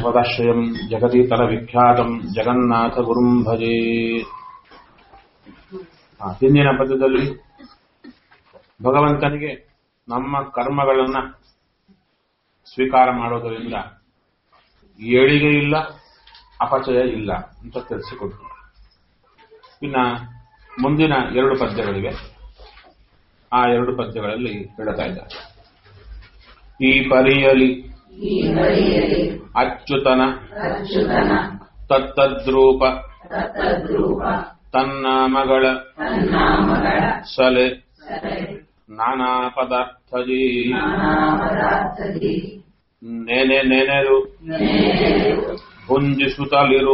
ಶ್ರೀಕೃಷ್ಣಪದಾಶ್ರಯಂ ಜಗದೀತರ ವಿಖ್ಯಾತಂ ಜಗನ್ನಾಥ ಗುರುಂ ಭಜೆ. ಹಿಂದಿನ ಪದ್ಯದಲ್ಲಿ ಭಗವಂತನಿಗೆ ನಮ್ಮ ಕರ್ಮಗಳನ್ನ ಸ್ವೀಕಾರ ಮಾಡೋದರಿಂದ ಏಳಿಗೆ ಇಲ್ಲ, ಅಪಚಯ ಇಲ್ಲ ಅಂತ ತಿಳಿಸಿಕೊಟ್ರು. ಇನ್ನ ಮುಂದಿನ 2 ಪದ್ಯಗಳಿವೆ. ಆ 2 ಪದ್ಯಗಳಲ್ಲಿ ಹೇಳ್ತಾ ಇದ್ದಾರೆ, ಈ ಪರಿಯಲಿ ಅಚ್ಯುತನ ತತ್ತದ್ರೂಪ ತನ್ನಾಮಗಳ ಸಲೆ ನಾನಾ ಪದಾರ್ಥಜಿ ನೆನೆರು ಭುಂಜಿಸುತ್ತಲಿರು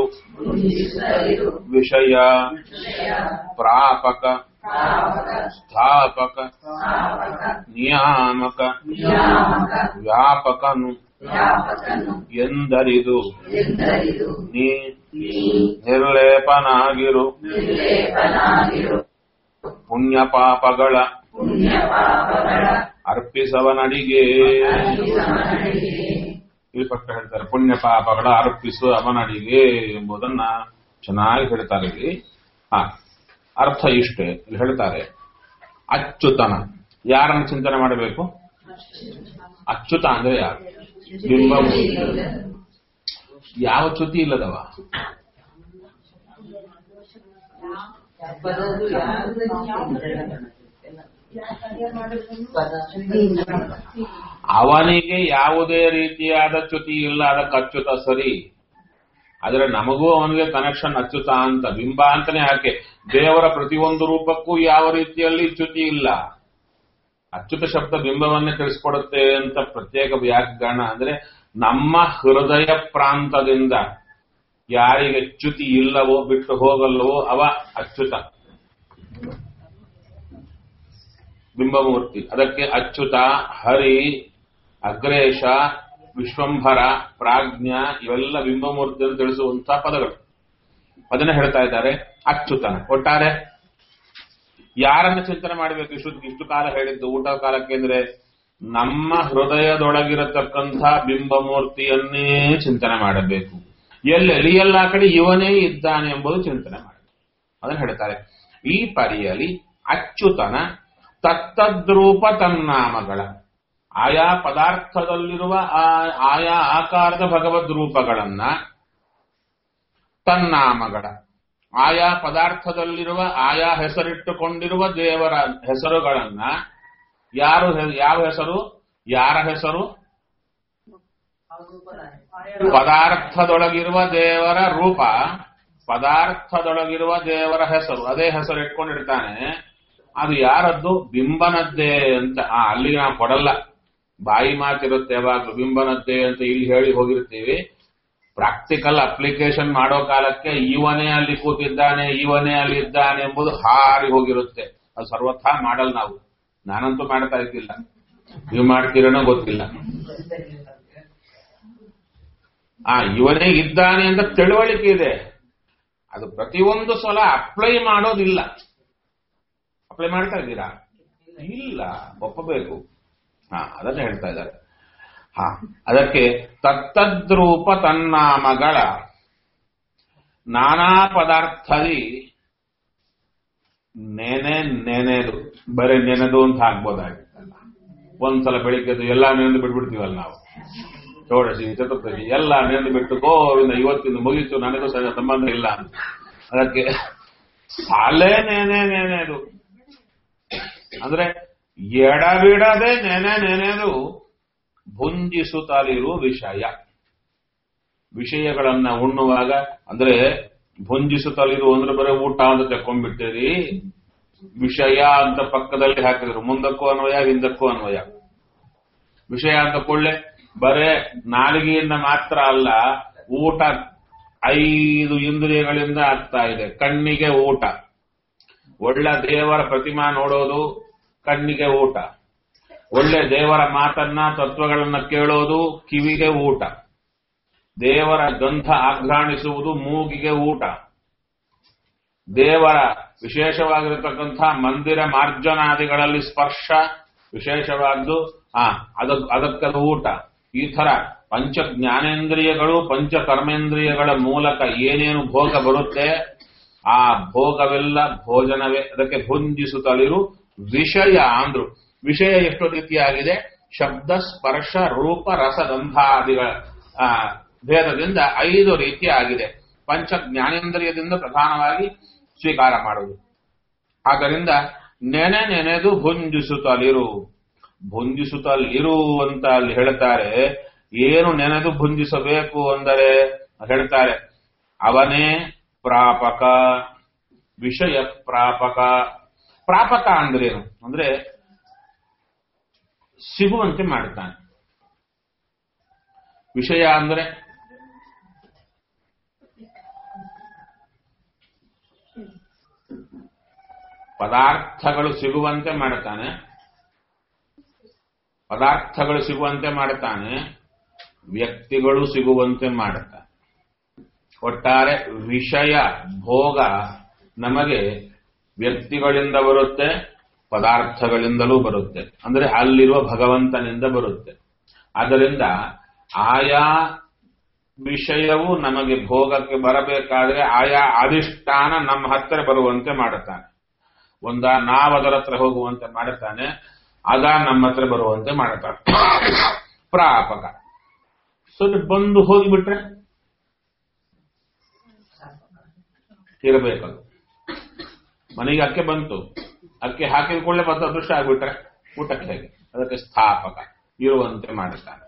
ವಿಷಯ ಪ್ರಾಪಕ ಸ್ಥಾಪಕ ನಿಯಾಮಕ ವ್ಯಾಪಕನು ಎಂದರಿದು ನೀ ನಿರ್ಲೇಪನಾಗಿರು ಪುಣ್ಯ ಪಾಪಗಳ ಅರ್ಪಿಸವನಡಿಗೆ. ಇಲ್ಲಿ ಪಕ್ಕ ಹೇಳ್ತಾರೆ, ಪುಣ್ಯ ಪಾಪಗಳ ಅರ್ಪಿಸುವ ಅವನಡಿಗೆ ಎಂಬುದನ್ನ ಚೆನ್ನಾಗಿ ಹೇಳ್ತಾರೆ ಇಲ್ಲಿ. ಅರ್ಥ ಇಷ್ಟೇ. ಇಲ್ಲಿ ಹೇಳ್ತಾರೆ, ಅಚ್ಯುತನ ಯಾರನ್ನು ಚಿಂತನೆ ಮಾಡಬೇಕು? ಅಚ್ಯುತ ಅಂದ್ರೆ ಯಾರು? ಬಿಂಬ. ಯಾವ ಚ್ಯುತಿ ಇಲ್ಲದವ, ಅವನಿಗೆ ಯಾವುದೇ ರೀತಿಯಾದ ಚ್ಯುತಿ ಇಲ್ಲ, ಅದಕ್ಕೆ ಅಚ್ಯುತ ಸರಿ. ಆದ್ರೆ ನಮಗೂ ಅವನಿಗೆ ಕನೆಕ್ಷನ್ ಅಚ್ಯುತ ಅಂತ. ಬಿಂಬ ಅಂತಾನೆ ಯಾಕೆ? ದೇವರ ಪ್ರತಿಯೊಂದು ರೂಪಕ್ಕೂ ಯಾವ ರೀತಿಯಲ್ಲಿ ಚ್ಯುತಿ ಇಲ್ಲ. ಅಚ್ಯುತ ಶಬ್ದ ಬಿಂಬವನ್ನೇ ತಿಳಿಸ್ಕೊಡುತ್ತೆ ಅಂತ ಪ್ರತ್ಯೇಕ ವ್ಯಾಕರಣ. ಅಂದ್ರೆ ನಮ್ಮ ಹೃದಯ ಪ್ರಾಂತದಿಂದ ಯಾರಿಗೆ ಚ್ಯುತಿ ಇಲ್ಲವೋ, ಬಿಟ್ಟು ಹೋಗಲ್ಲವೋ ಅವ ಅಚ್ಯುತ, ಬಿಂಬಮೂರ್ತಿ. ಅದಕ್ಕೆ ಅಚ್ಯುತ, ಹರಿ, ಅಗ್ರೇಶ, ವಿಶ್ವಂಭರ, ಪ್ರಾಜ್ಞ ಇವೆಲ್ಲ ಬಿಂಬಮೂರ್ತಿಯನ್ನು ತಿಳಿಸುವಂತಹ ಪದಗಳು. ಅದನ್ನ ಹೇಳ್ತಾ ಇದ್ದಾರೆ ಅಚ್ಯುತನ. ಒಟ್ಟಾರೆ ಯಾರನ್ನ ಚಿಂತನೆ ಮಾಡಬೇಕು? ಇಷ್ಟು ಕಾಲ ಹೇಳಿದ್ದು ಊಟ ಕಾಲಕ್ಕೆ ಅಂದ್ರೆ ನಮ್ಮ ಹೃದಯದೊಳಗಿರತಕ್ಕಂಥ ಬಿಂಬಮೂರ್ತಿಯನ್ನೇ ಚಿಂತನೆ ಮಾಡಬೇಕು. ಎಲ್ಲೆಲ್ಲಿ ಎಲ್ಲ ಕಡೆ ಇವನೇ ಇದ್ದಾನೆ ಎಂಬುದು ಚಿಂತನೆ ಮಾಡಬೇಕು. ಅದನ್ನ ಹೇಳ್ತಾರೆ, ಈ ಪರಿಯಲಿ ಅಚ್ಯುತನ ತತ್ತದ್ರೂಪ ತನ್ನಾಮಗಳ, ಆಯಾ ಪದಾರ್ಥದಲ್ಲಿರುವ ಆಯಾ ಆಕಾರದ ಭಗವದ್ ರೂಪಗಳನ್ನ, ತನ್ನಾಮಗಳ ಆಯಾ ಪದಾರ್ಥದಲ್ಲಿರುವ ಆಯಾ ಹೆಸರಿಟ್ಟುಕೊಂಡಿರುವ ದೇವರ ಹೆಸರುಗಳನ್ನ, ಯಾವ ಹೆಸರು? ಯಾರ ಹೆಸರು? ಪದಾರ್ಥದೊಳಗಿರುವ ದೇವರ ರೂಪ, ಪದಾರ್ಥದೊಳಗಿರುವ ದೇವರ ಹೆಸರು. ಅದೇ ಹೆಸರು ಇಟ್ಕೊಂಡಿರ್ತಾನೆ. ಅದು ಯಾರದ್ದು? ಬಿಂಬನದ್ದೇ ಅಂತ. ಅಲ್ಲಿಗೆ ನಾವು ಕೊಡಲ್ಲ, ಬಾಯಿ ಮಾತಿರುತ್ತೆ ಯಾವಾಗಲೂ ಬಿಂಬನದ್ದೇ ಅಂತ ಇಲ್ಲಿ ಹೇಳಿ ಹೋಗಿರ್ತೀವಿ. ಪ್ರಾಕ್ಟಿಕಲ್ ಅಪ್ಲಿಕೇಶನ್ ಮಾಡೋ ಕಾಲಕ್ಕೆ ಇವನೇ ಅಲ್ಲಿ ಕೂತಿದ್ದಾನೆ, ಇವನೇ ಅಲ್ಲಿ ಇದ್ದಾನೆ ಎಂಬುದು ಹಾರಿ ಹೋಗಿರುತ್ತೆ. ಅದು ಸರ್ವಥಾ ಮಾಡಲ್ ನಾವು. ನಾನಂತೂ ಮಾಡ್ತಾ ಇದ್ದಿಲ್ಲ, ನೀವು ಮಾಡ್ತೀರೇನೋ ಗೊತ್ತಿಲ್ಲ. ಇವನೇ ಇದ್ದಾನೆ ಅಂತ ತಿಳುವಳಿಕೆ ಇದೆ, ಅದು ಪ್ರತಿಯೊಂದು ಸಲ ಅಪ್ಲೈ ಮಾಡೋದಿಲ್ಲ. ಅಪ್ಲೈ ಮಾಡ್ತಾ ಇದ್ದೀರಾ? ಇಲ್ಲ, ಒಪ್ಪಬೇಕು. ಅದನ್ನ ಹೇಳ್ತಾ ಇದ್ದಾರೆ. ಅದಕ್ಕೆ ತತ್ತದ್ರೂಪ ತನ್ನಾಮಗಳ ನಾನಾ ಪದಾರ್ಥದಿ ನೆನೆದು, ಬರೀ ನೆನೆದು ಅಂತ ಹಾಕ್ಬೋದಾಗಿತ್ತಲ್ಲ. ಒಂದ್ಸಲ ಬೆಳಿಗ್ಗೆದು ಎಲ್ಲಾ ನೆನೆದು ಬಿಟ್ಬಿಡ್ತೀವಲ್ಲ ನಾವು. ಷೋಡಶಿ, ಚತುರ್ಥಶಿ ಎಲ್ಲ ನೆನೆದು ಬಿಟ್ಟು ಗೋವಿಂದ ಇವತ್ತಿಂದ ಮುಗಿತು, ನನಗೂ ಸಂಬಂಧ ಇಲ್ಲ ಅಂತ. ಅದಕ್ಕೆ ಸಾಲೇ ನೆನೆದು ಅಂದ್ರೆ ಎಡಬಿಡದೆ ನೆನೆದು ಭುಂಜಿಸುತ್ತಲಿರು ವಿಷಯಗಳನ್ನ ಉಣ್ಣುವಾಗ. ಅಂದ್ರೆ ಭುಂಜಿಸುತ್ತಲಿರು ಅಂದ್ರೆ ಬರೀ ಊಟ ಅಂತ ತೆಕ್ಕೊಂಡ್ಬಿಟ್ಟಿರಿ, ವಿಷಯ ಅಂತ ಪಕ್ಕದಲ್ಲಿ ಹಾಕಿದ್ರು. ಮುಂದಕ್ಕೂ ಅನ್ವಯ, ಹಿಂದಕ್ಕೂ ಅನ್ವಯ. ವಿಷಯ ಅಂತ ಕೊಳ್ಳೆ ಬರೇ ನಾಲಿಗೆಯಿಂದ ಮಾತ್ರ ಅಲ್ಲ, ಊಟ 5 ಇಂದ್ರಿಯಗಳಿಂದ ಆಗ್ತಾ ಇದೆ. ಕಣ್ಣಿಗೆ ಊಟ, ಒಳ್ಳೆ ದೇವರ ಪ್ರತಿಮಾ ನೋಡೋದು ಕಣ್ಣಿಗೆ ಊಟ, ಒಳ್ಳೆ ದೇವರ ಮಾತನ್ನ ತತ್ವಗಳನ್ನ ಕೇಳೋದು ಕಿವಿಗೆ ಊಟ, ದೇವರ ಗಂಧ ಆಘ್ರಾಣಿಸುವುದು ಮೂಗಿಗೆ ಊಟ, ದೇವರ ವಿಶೇಷವಾಗಿರತಕ್ಕಂಥ ಮಂದಿರ ಮಾರ್ಜನಾದಿಗಳಲ್ಲಿ ಸ್ಪರ್ಶ ವಿಶೇಷವಾದ್ದು ಅದಕ್ಕದು ಊಟ. ಈ ತರ ಪಂಚ ಜ್ಞಾನೇಂದ್ರಿಯಗಳು ಪಂಚ ಕರ್ಮೇಂದ್ರಿಯಗಳ ಮೂಲಕ ಏನೇನು ಭೋಗ ಬರುತ್ತೆ ಆ ಭೋಗವೆಲ್ಲ ಭೋಜನವೇ. ಅದಕ್ಕೆ ಭುಂಜಿಸುತ್ತಲಿರು ವಿಷಯ ಅಂದ್ರು. ವಿಷಯ ಎಷ್ಟು ರೀತಿಯಾಗಿದೆ? ಶಬ್ದ ಸ್ಪರ್ಶ ರೂಪ ರಸಗಂಧಾದಿಗಳ ಭೇದದಿಂದ 5 ರೀತಿಯಾಗಿದೆ. ಪಂಚ ಜ್ಞಾನೇಂದ್ರಿಯದಿಂದ ಪ್ರಧಾನವಾಗಿ ಸ್ವೀಕಾರ ಮಾಡುವುದು. ಆದ್ದರಿಂದ ನೆನೆದು ಭುಂಜಿಸುತ್ತಲಿರು. ಭುಂಜಿಸುತ್ತಲಿರು ಅಂತ ಅಲ್ಲಿ ಹೇಳ್ತಾರೆ. ಏನು ನೆನೆದು ಭುಂಜಿಸಬೇಕು ಅಂದರೆ ಹೇಳ್ತಾರೆ, ಅವನೇ ಪ್ರಾಪಕ, ವಿಷಯ ಪ್ರಾಪಕ. ಪ್ರಾಪಕ ಅಂದ್ರೇನು ಅಂದ್ರೆ ಸಿಗುವಂತೆ ಮಾಡ್ತಾನೆ. ವಿಷಯ ಅಂದ್ರೆ ಪದಾರ್ಥಗಳು ಸಿಗುವಂತೆ ಮಾಡ್ತಾನೆ. ಪದಾರ್ಥಗಳು ಸಿಗುವಂತೆ ಮಾಡ್ತಾನೆ, ವ್ಯಕ್ತಿಗಳು ಸಿಗುವಂತೆ ಮಾಡುತ್ತಾನೆ. ಒಟ್ಟಾರೆ ವಿಷಯ ಭೋಗ ನಮಗೆ ವ್ಯಕ್ತಿಗಳಿಂದ ಬರುತ್ತೆ, ಪದಾರ್ಥಗಳಿಂದಲೂ ಬರುತ್ತೆ. ಅಂದ್ರೆ ಅಲ್ಲಿರುವ ಭಗವಂತನಿಂದ ಬರುತ್ತೆ. ಆದ್ದರಿಂದ ಆಯಾ ವಿಷಯವು ನಮಗೆ ಭೋಗಕ್ಕೆ ಬರಬೇಕಾದ್ರೆ ಆಯಾ ಅಧಿಷ್ಠಾನ ನಮ್ಮ ಹತ್ತಿರ ಬರುವಂತೆ ಮಾಡುತ್ತಾನೆ. ನಾವು ಅದರ ಹತ್ರ ಹೋಗುವಂತೆ ಮಾಡುತ್ತಾನೆ, ಅದ ನಮ್ಮ ಹತ್ರ ಬರುವಂತೆ ಮಾಡುತ್ತಾನೆ. ಪ್ರಾಪಕ. ಸ್ವಲ್ಪ ಬಂದು ಹೋಗಿಬಿಟ್ರೆ ಇರಬೇಕದು. ಮನೆಗೆ ಅಕ್ಕೆ ಬಂತು, ಅಕ್ಕೆ ಹಾಕಿದ ಕೂಡಲೇ ಮತ್ತೆ ಅದೃಷ್ಟ ಆಗ್ಬಿಟ್ರೆ ಊಟಕ್ಕೆ ಹೇಗೆ? ಅದಕ್ಕೆ ಸ್ಥಾಪಕ, ಇರುವಂತೆ ಮಾಡುತ್ತಾನೆ.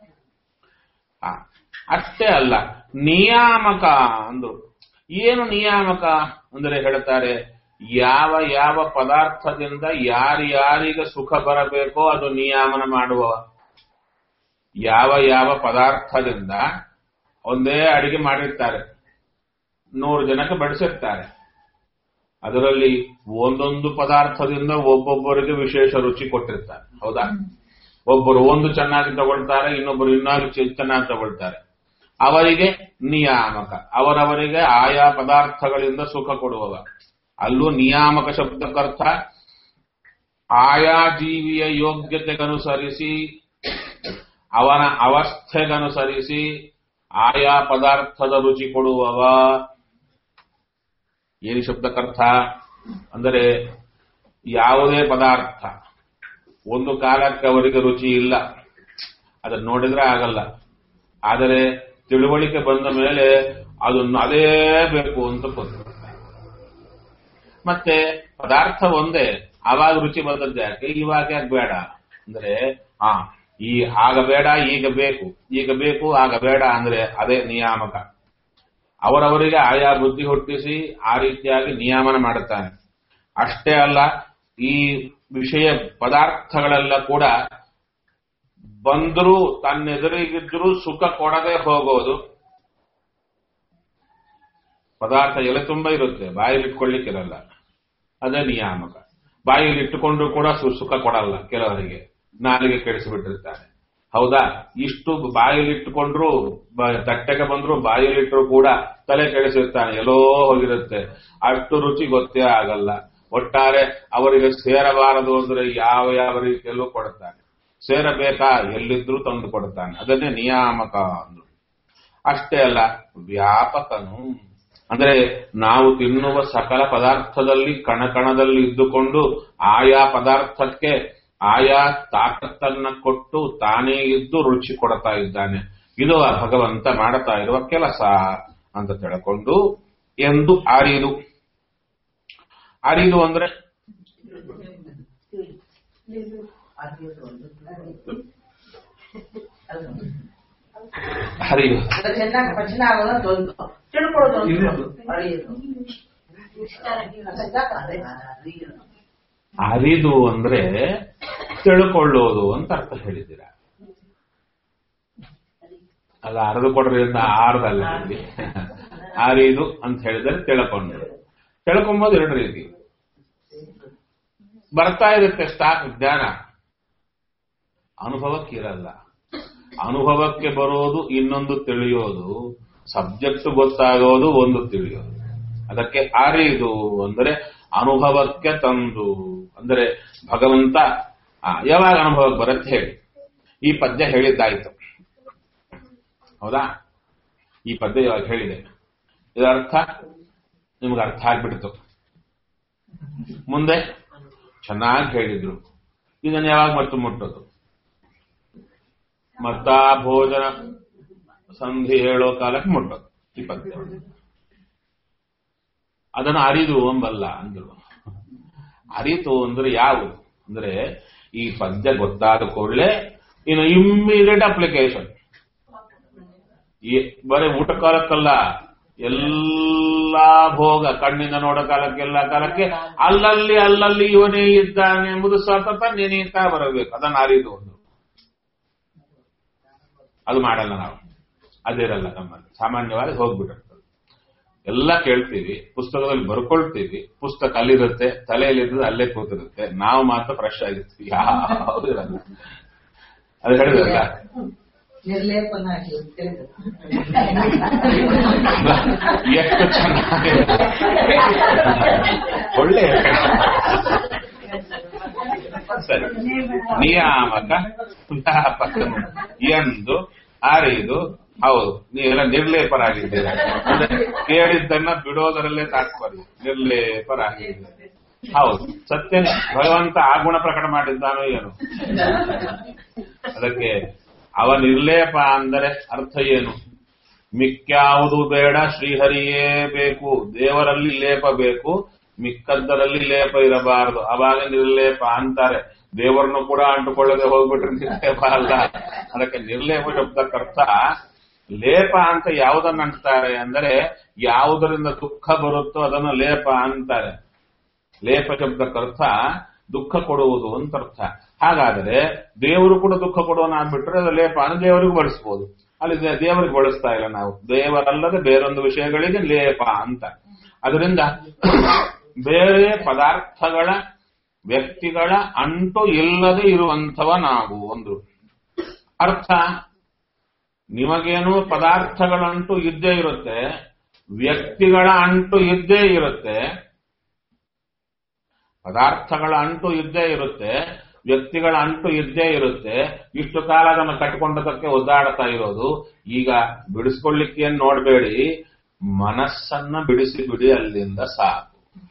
ಅಷ್ಟೇ ಅಲ್ಲ, ನಿಯಾಮಕ ಅಂದ್ರು. ಏನು ನಿಯಾಮಕ ಅಂದರೆ ಹೇಳ್ತಾರೆ, ಯಾವ ಯಾವ ಪದಾರ್ಥದಿಂದ ಯಾರ್ಯಾರಿಗೆ ಸುಖ ಬರಬೇಕೋ ಅದು ನಿಯಾಮನ ಮಾಡುವ. ಯಾವ ಯಾವ ಪದಾರ್ಥದಿಂದ ಒಂದೇ ಅಡಿಗೆ ಮಾಡಿರ್ತಾರೆ, 100 ಜನಕ್ಕೆ ಬಡಿಸಿರ್ತಾರೆ. ಅದರಲ್ಲಿ ಒಂದೊಂದು ಪದಾರ್ಥದಿಂದ ಒಬ್ಬೊಬ್ಬರಿಗೆ ವಿಶೇಷ ರುಚಿ ಕೊಟ್ಟಿರ್ತಾರೆ. ಹೌದಾ? ಒಬ್ಬರು ಒಂದು ಚೆನ್ನಾಗಿ ತಗೊಳ್ತಾರೆ, ಇನ್ನೊಬ್ಬರು ಇನ್ನಾರು ಚೆನ್ನಾಗಿ ತಗೊಳ್ತಾರೆ. ಅವರಿಗೆ ನಿಯಾಮಕ, ಅವರವರಿಗೆ ಆಯಾ ಪದಾರ್ಥಗಳಿಂದ ಸುಖ ಕೊಡುವವ. ಅಲ್ಲೂ ನಿಯಾಮಕ ಶಬ್ದಕ್ಕರ್ಥ ಆಯಾ ಜೀವಿಯ ಯೋಗ್ಯತೆಗನುಸರಿಸಿ, ಅವನ ಅವಸ್ಥೆಗನುಸರಿಸಿ ಆಯಾ ಪದಾರ್ಥದ ರುಚಿ ಕೊಡುವವ. ಏನು ಶಬ್ದಕ್ಕರ್ಥ ಅಂದರೆ ಯಾವುದೇ ಪದಾರ್ಥ ಒಂದು ಕಾಲಕ್ಕೆ ಅವರಿಗೆ ರುಚಿ ಇಲ್ಲ, ಅದನ್ನು ನೋಡಿದ್ರೆ ಆಗಲ್ಲ. ಆದರೆ ತಿಳುವಳಿಕೆ ಬಂದ ಮೇಲೆ ಅದನ್ನು ಅದೇ ಬೇಕು ಅಂತ ಗೊತ್ತು. ಮತ್ತೆ ಪದಾರ್ಥ ಒಂದೇ, ಆವಾಗ ರುಚಿ ಬಂದದ್ದು ಯಾಕೆ, ಇವಾಗ ಯಾಕೆ ಬೇಡ ಅಂದ್ರೆ ಈ ಆಗ ಬೇಡ ಈಗ ಬೇಕು, ಈಗ ಬೇಕು ಆಗ ಬೇಡ ಅಂದ್ರೆ ಅದೇ ನಿಯಾಮಕ. ಅವರವರಿಗೆ ಆಯಾ ಬುದ್ಧಿ ಹುಟ್ಟಿಸಿ ಆ ರೀತಿಯಾಗಿ ನಿಯಾಮನ ಮಾಡುತ್ತಾನೆ. ಅಷ್ಟೇ ಅಲ್ಲ, ಈ ವಿಷಯ ಪದಾರ್ಥಗಳೆಲ್ಲ ಕೂಡ ಬಂದರೂ ತನ್ನೆದುರಿಗಿದ್ರೂ ಸುಖ ಕೊಡದೆ ಹೋಗೋದು. ಪದಾರ್ಥ ಎಲೆ ತುಂಬ ಇರುತ್ತೆ, ಬಾಯಲ್ಲಿ ಇಟ್ಕೊಳ್ಳಿಕ್ಕಿರಲ್ಲ, ಅದೇ ನಿಯಾಮಕ. ಬಾಯಲ್ಲಿ ಇಟ್ಟುಕೊಂಡ್ರು ಕೂಡ ಸುಖ ಕೊಡಲ್ಲ ಕೆಲವರಿಗೆ, ನಾಲಿಗೆ ಕೆಡಿಸಿಬಿಟ್ಟಿರ್ತಾರೆ. ಹೌದಾ? ಇಷ್ಟು ಬಾಯಲ್ಲಿ ಇಟ್ಟುಕೊಂಡ್ರು, ತಟ್ಟೆಗೆ ಬಂದ್ರು ಬಾಯಲ್ಲಿಟ್ಟರು ಕೂಡ ತಲೆ ಕೆಡಿಸಿರ್ತಾನೆ, ಎಲ್ಲೋ ಹೋಗಿರುತ್ತೆ, ಅಷ್ಟು ರುಚಿ ಗೊತ್ತೇ ಆಗಲ್ಲ. ಒಟ್ಟಾರೆ ಅವರಿಗೆ ಸೇರಬಾರದು ಅಂದ್ರೆ ಯಾವ ಯಾವ ರೀತಿಯಲ್ಲೂ ಕೊಡುತ್ತಾನೆ, ಸೇರಬೇಕಾ ಎಲ್ಲಿದ್ರೂ ತಂದು ಕೊಡುತ್ತಾನೆ. ಅದನ್ನೇ ನಿಯಾಮಕ ಅಂದ್ರು. ಅಷ್ಟೇ ಅಲ್ಲ, ವ್ಯಾಪಕನು ಅಂದ್ರೆ ನಾವು ತಿನ್ನುವ ಸಕಲ ಪದಾರ್ಥದಲ್ಲಿ ಕಣಕಣದಲ್ಲಿ ಇದ್ದುಕೊಂಡು ಆಯಾ ಪದಾರ್ಥಕ್ಕೆ ಆಯಾ ತಾಕತ್ತನ್ನ ಕೊಟ್ಟು ತಾನೇ ಇದ್ದು ರುಚಿ ಕೊಡ್ತಾ ಇದ್ದಾನೆ. ಇದು ಆ ಭಗವಂತ ಮಾಡುತ್ತಾ ಇರುವ ಕೆಲಸ ಅಂತ ತಿಳ್ಕೊಂಡು ಎಂದು ಅರಿದು. ಅರಿದು ಅಂದ್ರೆ ಅರಿದು ಅರಿದು ಅಂದ್ರೆ ತಿಳ್ಕೊಳ್ಳೋದು ಅಂತ ಅರ್ಥ ಹೇಳಿದ್ದೀರ ಅಲ್ಲ. ಅರಿದು ಕೊಡ್ರಿ ಅಂತ ಆರ್ದಲ್ಲ, ಅರಿದು ಅಂತ ಹೇಳಿದರೆ ತಿಳ್ಕೊಂಡು. ತಿಳ್ಕೊಂಬೋದು 2 ರೀತಿ ಬರ್ತಾ ಇರುತ್ತೆ. ಸ್ಟಾಕ್ ಜ್ಞಾನ ಅನುಭವಕ್ಕಿರಲ್ಲ. ಅನುಭವಕ್ಕೆ ಬರೋದು ಇನ್ನೊಂದು ತಿಳಿಯೋದು, ಸಬ್ಜೆಕ್ಟ್ ಗೊತ್ತಾಗೋದು ಒಂದು ತಿಳಿಯೋದು. ಅದಕ್ಕೆ ಅರಿದು ಅಂದರೆ ಅನುಭವಕ್ಕೆ ತಂದು. ಅಂದರೆ ಭಗವಂತ ಯಾವಾಗ ಅನುಭವಕ್ಕೆ ಬರುತ್ತೆ ಹೇಳಿ. ಈ ಪದ್ಯ ಹೇಳಿದ್ದಾಯ್ತು. ಹೌದಾ? ಈ ಪದ್ಯ ಇವಾಗ ಹೇಳಿದೆ, ಇದರ್ಥ ನಿಮ್ಗೆ ಅರ್ಥ ಆಗ್ಬಿಡ್ತು. ಮುಂದೆ ಚೆನ್ನಾಗಿ ಹೇಳಿದ್ರು. ಇದನ್ನು ಯಾವಾಗ ಮತ್ತು ಮುಟ್ಟೋದು? ಮತ್ತಾ ಭೋಜನ ಸಂಧಿ ಹೇಳೋ ಕಾಲಕ್ಕೆ ಮುಟ್ಟೋದು ಈ ಪದ್ಯ. ಅದನ್ನು ಅರಿದು ಅಂಬಲ್ಲ ಅಂದ್ರು. ಅರಿತು ಅಂದ್ರೆ ಯಾವುದು ಅಂದ್ರೆ ಈ ಪದ್ಯ ಗೊತ್ತಾದ ಕೂಡಲೇ ಇನ್ನು ಇಮ್ಮಿಡಿಯೇಟ್ ಅಪ್ಲಿಕೇಶನ್. ಬರೀ ಊಟ ಕಾಲಕ್ಕಲ್ಲ, ಎಲ್ಲಾ ಭೋಗ, ಕಣ್ಣಿಂದ ನೋಡೋ ಕಾಲಕ್ಕೆ, ಎಲ್ಲ ಕಾಲಕ್ಕೆ ಅಲ್ಲಲ್ಲಿ ಇವನೇ ಇದ್ದಾನೆ ಎಂಬುದು ಸತತ ನೆನೀತಾ ಬರಬೇಕು. ಅದನ್ನು ಅರಿದು ಒಂದು ಅದು ಮಾಡಲ್ಲ ನಾವು, ಅದಿರಲ್ಲ ನಮ್ಮಲ್ಲಿ. ಸಾಮಾನ್ಯವಾಗಿ ಹೋಗ್ಬಿಟ್ಟಿರ್ತದೆ. ಎಲ್ಲ ಕೇಳ್ತೀವಿ, ಪುಸ್ತಕದಲ್ಲಿ ಬರ್ಕೊಳ್ತೀವಿ, ಪುಸ್ತಕ ಅಲ್ಲಿರುತ್ತೆ, ತಲೆಯಲ್ಲಿರ್ತದೆ, ಅಲ್ಲೇ ಕೂತಿರುತ್ತೆ. ನಾವು ಮಾತ್ರ ಫ್ರೆಶ್ ಆಗಿರ್ತೀವಿ, ಯಾವುದಿರಲ್ಲ. ಅದು ಹೇಳಿದ್ರಲ್ಲ, ಎಷ್ಟು ಚೆನ್ನಾಗಿ ಒಳ್ಳೆ ಸರಿ. ನಿಯಾಮಕ ವ್ಯಾಪಕ ಎಂದು ಅರಿದು, ಹೌದು, ನೀವೆಲ್ಲ ನಿರ್ಲೇಪರಾಗಿದ್ದೀರಾ. ಕೇಳಿದ್ದನ್ನ ಬಿಡೋದರಲ್ಲೇ ತಾತ್ಪರ್ಯ, ನಿರ್ಲೇಪರಾಗಿದ್ದೀರಾ. ಹೌದು, ಸತ್ಯ. ಭಗವಂತ ಆ ಗುಣ ಪ್ರಕಟ ಮಾಡಿದ್ದಾನೋ ಏನು? ಅದಕ್ಕೆ ಅವ ನಿರ್ಲೇಪ ಅಂದರೆ ಅರ್ಥ ಏನು? ಮಿಕ್ಕ್ಯಾವುದು ಬೇಡ, ಶ್ರೀಹರಿಯೇ ಬೇಕು. ದೇವರಲ್ಲಿ ಲೇಪ ಬೇಕು, ಮಿಕ್ಕದ್ದರಲ್ಲಿ ಲೇಪ ಇರಬಾರದು. ಅವಾಗ ನಿರ್ಲೇಪ ಅಂತಾರೆ. ದೇವರನ್ನು ಕೂಡ ಅಂಟುಕೊಳ್ಳದೆ ಹೋಗ್ಬಿಟ್ರೆ ನಿರ್ಲೇಪ ಅಲ್ಲ. ಅದಕ್ಕೆ ನಿರ್ಲೇಪ ಶಬ್ದಕ್ಕರ್ಥ ಲೇಪ ಅಂತ ಯಾವುದನ್ನ ಅಂತಾರೆ ಅಂದರೆ ಯಾವುದರಿಂದ ದುಃಖ ಬರುತ್ತೋ ಅದನ್ನು ಲೇಪ ಅಂತಾರೆ. ಲೇಪ ಶಬ್ದಕ್ಕರ್ಥ ದುಃಖ ಕೊಡುವುದು ಅಂತ ಅರ್ಥ. ಹಾಗಾದರೆ ದೇವರು ಕೂಡ ದುಃಖ ಕೊಡುವನಾಗ್ಬಿಟ್ರೆ ಅದು ಲೇಪ ಅಂದ್ರೆ ದೇವರಿಗೂ ಬಳಸ್ಬೋದು. ಅಲ್ಲಿ ದೇವರಿಗೆ ಬಳಸ್ತಾ ಇಲ್ಲ ನಾವು, ದೇವರಲ್ಲದೆ ಬೇರೊಂದು ವಿಷಯಗಳಿಗೆ ಲೇಪ ಅಂತ. ಅದರಿಂದ ಬೇರೆ ಪದಾರ್ಥಗಳ, ವ್ಯಕ್ತಿಗಳ ಅಂಟು ಇಲ್ಲದೆ ಇರುವಂಥವ ನಾವು. ಒಂದು ಅರ್ಥ, ನಿಮಗೇನು ಪದಾರ್ಥಗಳ ಅಂಟು ಇದ್ದೇ ಇರುತ್ತೆ, ವ್ಯಕ್ತಿಗಳ ಅಂಟು ಇದ್ದೇ ಇರುತ್ತೆ. ಪದಾರ್ಥಗಳ ಅಂಟು ಇದ್ದೇ ಇರುತ್ತೆ, ವ್ಯಕ್ತಿಗಳ ಅಂಟು ಇದ್ದೇ ಇರುತ್ತೆ. ಇಷ್ಟು ಕಾಲ ಅದನ್ನು ಕಟ್ಟಿಕೊಂಡದಕ್ಕೆ ಒದ್ದಾಡ್ತಾ ಇರೋದು. ಈಗ ಬಿಡಿಸ್ಕೊಳ್ಳಿಕ್ಕೆ ಏನು ನೋಡಬೇಡಿ, ಮನಸ್ಸನ್ನ ಬಿಡಿಸಿ ಬಿಡಿ, ಅಲ್ಲಿಂದ ಸಾಕು.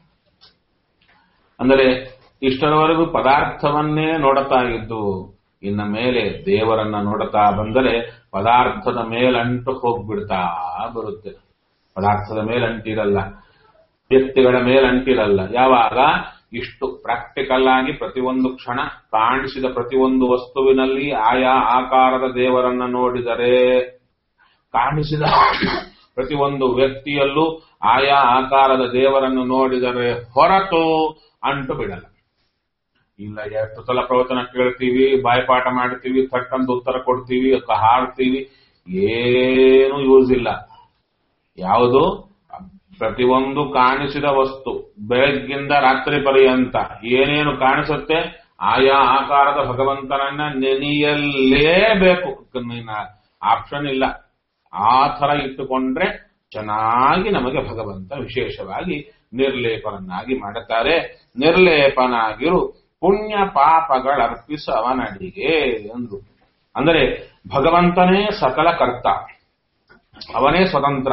ಅಂದರೆ ಇಷ್ಟರವರೆಗೂ ಪದಾರ್ಥವನ್ನೇ ನೋಡುತ್ತಾ ಇದ್ದು, ಇನ್ನ ಮೇಲೆ ದೇವರನ್ನ ನೋಡುತ್ತಾ ಬಂದರೆ ಪದಾರ್ಥದ ಮೇಲಂಟು ಹೋಗ್ಬಿಡ್ತಾ ಬರುತ್ತೆ. ಪದಾರ್ಥದ ಮೇಲಂಟಿರಲ್ಲ, ವ್ಯಕ್ತಿಗಳ ಮೇಲಂಟಿರಲ್ಲ. ಯಾವಾಗ ಇಷ್ಟು ಪ್ರಾಕ್ಟಿಕಲ್ ಆಗಿ ಪ್ರತಿಯೊಂದು ಕ್ಷಣ ಕಾಣಿಸಿದ ಪ್ರತಿಯೊಂದು ವಸ್ತುವಿನಲ್ಲಿ ಆಯಾ ಆಕಾರದ ದೇವರನ್ನ ನೋಡಿದರೆ, ಕಾಣಿಸಿದ ಪ್ರತಿಯೊಂದು ವ್ಯಕ್ತಿಯಲ್ಲೂ ಆಯಾ ಆಕಾರದ ದೇವರನ್ನು ನೋಡಿದರೆ ಹೊರತು ಅಂಟು ಬಿಡಲ್ಲ. ಇಲ್ಲ, ಎಷ್ಟು ಸಲ ಪ್ರವಚನ ಕೇಳ್ತೀವಿ, ಬಾಯ್ಪಾಠ ಮಾಡ್ತೀವಿ, ಥಟ್ಟಂತ ಉತ್ತರ ಕೊಡ್ತೀವಿ, ಹಾಡ್ತೀವಿ, ಏನು ಯೂಸ್ ಇಲ್ಲ. ಯಾವುದು? ಪ್ರತಿಯೊಂದು ಕಾಣಿಸಿದ ವಸ್ತು ಬೆಳಗ್ಗಿಂದ ರಾತ್ರಿ ಪರ್ಯಂತ ಏನೇನು ಕಾಣಿಸುತ್ತೆ ಆಯಾ ಆಕಾರದ ಭಗವಂತನನ್ನ ನೆನೆಯಲೇಬೇಕು. ಆಪ್ಷನ್ ಇಲ್ಲ. ಆ ಥರ ಇಟ್ಟುಕೊಂಡ್ರೆ ಚೆನ್ನಾಗಿ ನಮಗೆ ಭಗವಂತ ವಿಶೇಷವಾಗಿ ನಿರ್ಲೇಪನನ್ನಾಗಿ ಮಾಡುತ್ತಾರೆ. ನಿರ್ಲೇಪನಾಗಿರು ಪುಣ್ಯ ಪಾಪಗಳರ್ಪಿಸವನಡಿಗೆ ಅಂದ್ರು. ಅಂದರೆ ಭಗವಂತನೇ ಸಕಲ ಕರ್ತ, ಅವನೇ ಸ್ವತಂತ್ರ,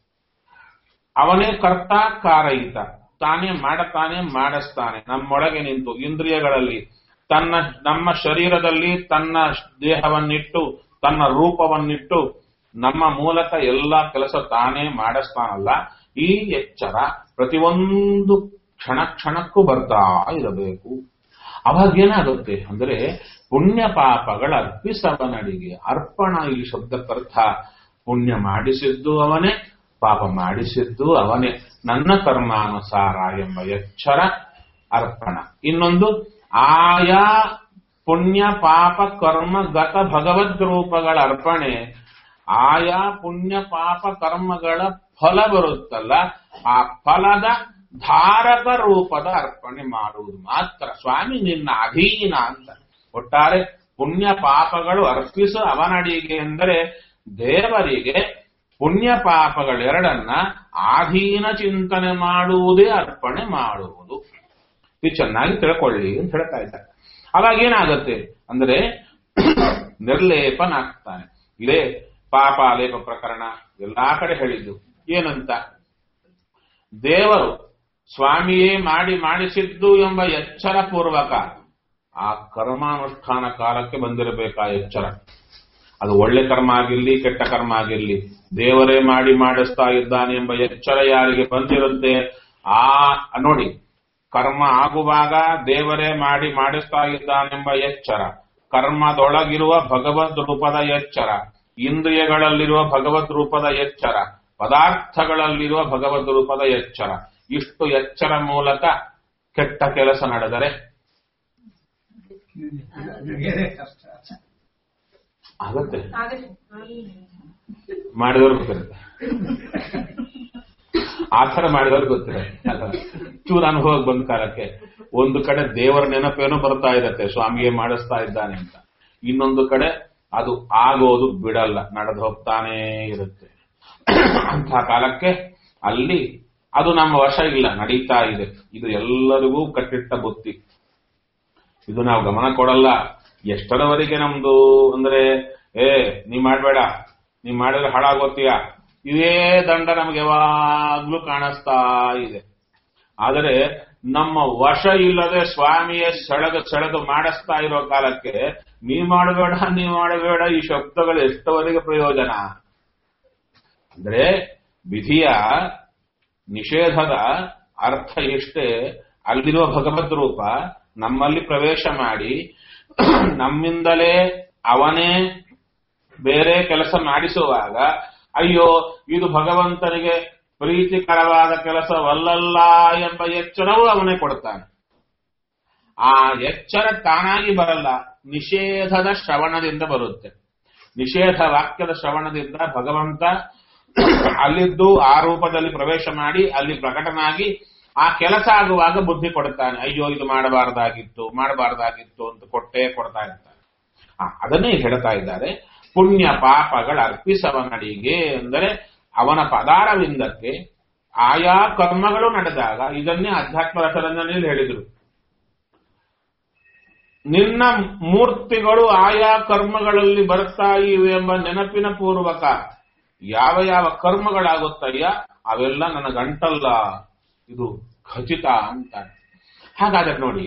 ಅವನೇ ಕರ್ತ ಕಾರಯಿತ. ತಾನೇ ಮಾಡುತ್ತಾನೆ, ಮಾಡಿಸ್ತಾನೆ. ನಮ್ಮೊಳಗೆ ನಿಂತು ಇಂದ್ರಿಯಗಳಲ್ಲಿ ನಮ್ಮ ಶರೀರದಲ್ಲಿ ತನ್ನ ದೇಹವನ್ನಿಟ್ಟು, ತನ್ನ ರೂಪವನ್ನಿಟ್ಟು ನಮ್ಮ ಮೂಲಕ ಎಲ್ಲ ಕೆಲಸ ತಾನೇ ಮಾಡಿಸ್ತಾನಲ್ಲ. ಈ ಎಚ್ಚರ ಪ್ರತಿಯೊಂದು ಕ್ಷಣ ಕ್ಷಣಕ್ಕೂ ಬರ್ತಾ ಇರಬೇಕು. ಅವಾಗೇನಾಗುತ್ತೆ ಅಂದರೆ ಪುಣ್ಯ ಪಾಪಗಳ ಅರ್ಪಿಸವನಡಿಗೆ. ಅರ್ಪಣ ಈ ಶಬ್ದಕ್ಕರ್ಥ ಪುಣ್ಯ ಮಾಡಿಸಿದ್ದು ಅವನೇ, ಪಾಪ ಮಾಡಿಸಿದ್ದು ಅವನೇ. ನನ್ನ ಕರ್ಮಾನುಸಾರ ಎಂಬ ಎಚ್ಚರ ಅರ್ಪಣ. ಇನ್ನೊಂದು ಆಯಾ ಪುಣ್ಯ ಪಾಪ ಕರ್ಮಗತ ಭಗವದ್ ರೂಪಗಳ ಅರ್ಪಣೆ. ಆಯಾ ಪುಣ್ಯ ಪಾಪ ಕರ್ಮಗಳ ಫಲ ಬರುತ್ತಲ್ಲ, ಆ ಫಲದ ಧಾರಕ ರೂಪದ ಅರ್ಪಣೆ ಮಾಡುವುದು ಮಾತ್ರ. ಸ್ವಾಮಿ ನಿನ್ನ ಅಧೀನ ಅಂತ. ಒಟ್ಟಾರೆ ಪುಣ್ಯ ಪಾಪಗಳು ಅರ್ಪಿಸು ಅವನಡಿಗೆ ಎಂದರೆ ದೇವರಿಗೆ ಪುಣ್ಯ ಪಾಪಗಳೆರಡನ್ನ ಆಧೀನ ಚಿಂತನೆ ಮಾಡುವುದೇ ಅರ್ಪಣೆ ಮಾಡುವುದು. ಇದು ಚೆನ್ನಾಗಿ ತಿಳ್ಕೊಳ್ಳಿ ಅಂತ ಹೇಳ್ತಾ ಇದ್ದಾರೆ. ಅವಾಗ ಏನಾಗುತ್ತೆ ಅಂದರೆ ನಿರ್ಲೇಪನಾಗ್ತಾನೆ. ಇದೇ ಪಾಪ ಆಲೇಪ ಪ್ರಕರಣ ಎಲ್ಲಾ ಕಡೆ ಹೇಳಿದ್ದು ಏನಂತ, ದೇವರು ಸ್ವಾಮಿಯೇ ಮಾಡಿಸಿದ್ದು ಎಂಬ ಎಚ್ಚರ ಪೂರ್ವಕ ಆ ಕರ್ಮಾನುಷ್ಠಾನ ಕಾಲಕ್ಕೆ ಬಂದಿರಬೇಕಾ ಎಚ್ಚರ. ಅದು ಒಳ್ಳೆ ಕರ್ಮ ಆಗಿರ್ಲಿ ಕೆಟ್ಟ ಕರ್ಮ ಆಗಿರ್ಲಿ, ದೇವರೇ ಮಾಡಿಸ್ತಾ ಇದ್ದಾನೆ ಎಂಬ ಎಚ್ಚರ ಯಾರಿಗೆ ಬಂದಿರುತ್ತೆ ಆ ನೋಡಿ, ಕರ್ಮ ಆಗುವಾಗ ದೇವರೇ ಮಾಡಿಸ್ತಾ ಇದ್ದಾನೆಂಬ ಎಚ್ಚರ, ಕರ್ಮದೊಳಗಿರುವ ಭಗವದ್ ರೂಪದ ಎಚ್ಚರ, ಇಂದ್ರಿಯಗಳಲ್ಲಿರುವ ಭಗವದ್ ರೂಪದ ಎಚ್ಚರ, ಪದಾರ್ಥಗಳಲ್ಲಿರುವ ಭಗವದ್ ರೂಪದ ಎಚ್ಚರ, ಇಷ್ಟು ಎಚ್ಚರ ಮೂಲಕ ಕೆಟ್ಟ ಕೆಲಸ ನಡೆದರೆ ಆಗತ್ತೆ. ಮಾಡಿದವ್ರು ಗೊತ್ತಿರುತ್ತೆ, ಆ ಥರ ಮಾಡಿದವ್ರು ಗೊತ್ತಿರುತ್ತೆ. ಚೂರು ಅನುಭವಕ್ಕೆ ಬಂದ ಕಾಲಕ್ಕೆ ಒಂದು ಕಡೆ ದೇವರ ನೆನಪೇನೋ ಬರ್ತಾ ಇರತ್ತೆ, ಸ್ವಾಮಿಯೇ ಮಾಡಿಸ್ತಾ ಇದ್ದಾನೆ ಅಂತ. ಇನ್ನೊಂದು ಕಡೆ ಅದು ಆಗೋದು ಬಿಡಲ್ಲ, ನಡೆದು ಹೋಗ್ತಾನೇ ಇರುತ್ತೆ. ಅಂಥ ಕಾಲಕ್ಕೆ ಅಲ್ಲಿ ಅದು ನಮ್ಮ ವಶ ಇಲ್ಲ, ನಡೀತಾ ಇದೆ. ಇದು ಎಲ್ಲರಿಗೂ ಕಟ್ಟಿಟ್ಟ ಬುತ್ತಿ. ಇದು ನಾವು ಗಮನ ಕೊಡಲ್ಲ. ಎಷ್ಟರವರೆಗೆ ನಮ್ದು ಅಂದ್ರೆ ನೀ ಮಾಡ್ಬೇಡ, ನೀ ಮಾಡಿದ್ರೆ ಹಾಳಾಗೋತೀಯ, ಇದೇ ದಂಡ ನಮ್ಗೆ ಯಾವಾಗ್ಲೂ ಕಾಣಿಸ್ತಾ ಇದೆ. ಆದರೆ ನಮ್ಮ ವಶ ಇಲ್ಲದೆ ಸ್ವಾಮಿಯೇ ಸೆಳೆದು ಮಾಡಿಸ್ತಾ ಇರೋ ಕಾಲಕ್ಕೆ ನೀ ಮಾಡಬೇಡ ಈ ಶಬ್ದಗಳು ಎಷ್ಟವರೆಗೆ ಪ್ರಯೋಜನ. ಅಂದ್ರೆ ವಿಧಿಯ ನಿಷೇಧದ ಅರ್ಥ ಎಷ್ಟೇ, ಅಲ್ಲಿರುವ ಭಗವದ್ ರೂಪ ನಮ್ಮಲ್ಲಿ ಪ್ರವೇಶ ಮಾಡಿ ನಮ್ಮಿಂದಲೇ ಅವನೇ ಬೇರೆ ಕೆಲಸ ಮಾಡಿಸುವಾಗ ಅಯ್ಯೋ ಇದು ಭಗವಂತನಿಗೆ ಪ್ರೀತಿಕರವಾದ ಕೆಲಸವಲ್ಲ ಎಂಬ ಎಚ್ಚರವೂ ಅವನೇ ಕೊಡ್ತಾನೆ. ಆ ಎಚ್ಚರ ತಾನಾಗಿ ಬರಲ್ಲ, ನಿಷೇಧದ ಶ್ರವಣದಿಂದ ಬರುತ್ತೆ. ನಿಷೇಧ ವಾಕ್ಯದ ಶ್ರವಣದಿಂದ ಭಗವಂತ ಅಲ್ಲಿದ್ದು ಆ ರೂಪದಲ್ಲಿ ಪ್ರವೇಶ ಮಾಡಿ ಅಲ್ಲಿ ಪ್ರಕಟನಾಗಿ ಆ ಕೆಲಸ ಆಗುವಾಗ ಬುದ್ಧಿ ಕೊಡ್ತಾನೆ. ಅಯ್ಯೋ ಇದು ಮಾಡಬಾರ್ದಾಗಿತ್ತು ಅಂತ ಕೊಡ್ತಾ ಇರ್ತಾನೆ. ಅದನ್ನೇ ಹೇಳ್ತಾ ಇದ್ದಾರೆ, ಪುಣ್ಯ ಪಾಪಗಳ ಅರ್ಪಿಸವನಡಿಗೆ ಅಂದರೆ ಅವನ ಪದಾರವಿಂದಕ್ಕೆ ಆಯಾ ಕರ್ಮಗಳು ನಡೆದಾಗ ಇದನ್ನೇ ಅಧ್ಯಾತ್ಮ ರಸರಂಜನೆಯಲ್ಲಿ ಹೇಳಿದರು. ನಿನ್ನ ಮೂರ್ತಿಗಳು ಆಯಾ ಕರ್ಮಗಳಲ್ಲಿ ಬರ್ತಾ ಇವೆ ಎಂಬ ನೆನಪಿನ ಪೂರ್ವಕ ಯಾವ ಯಾವ ಕರ್ಮಗಳಾಗುತ್ತಯ್ಯ ಅವೆಲ್ಲ ನನಗಂಟಲ್ಲ, ಇದು ಖಚಿತ ಅಂತಾನೆ. ಹಾಗಾದ್ರೆ ನೋಡಿ,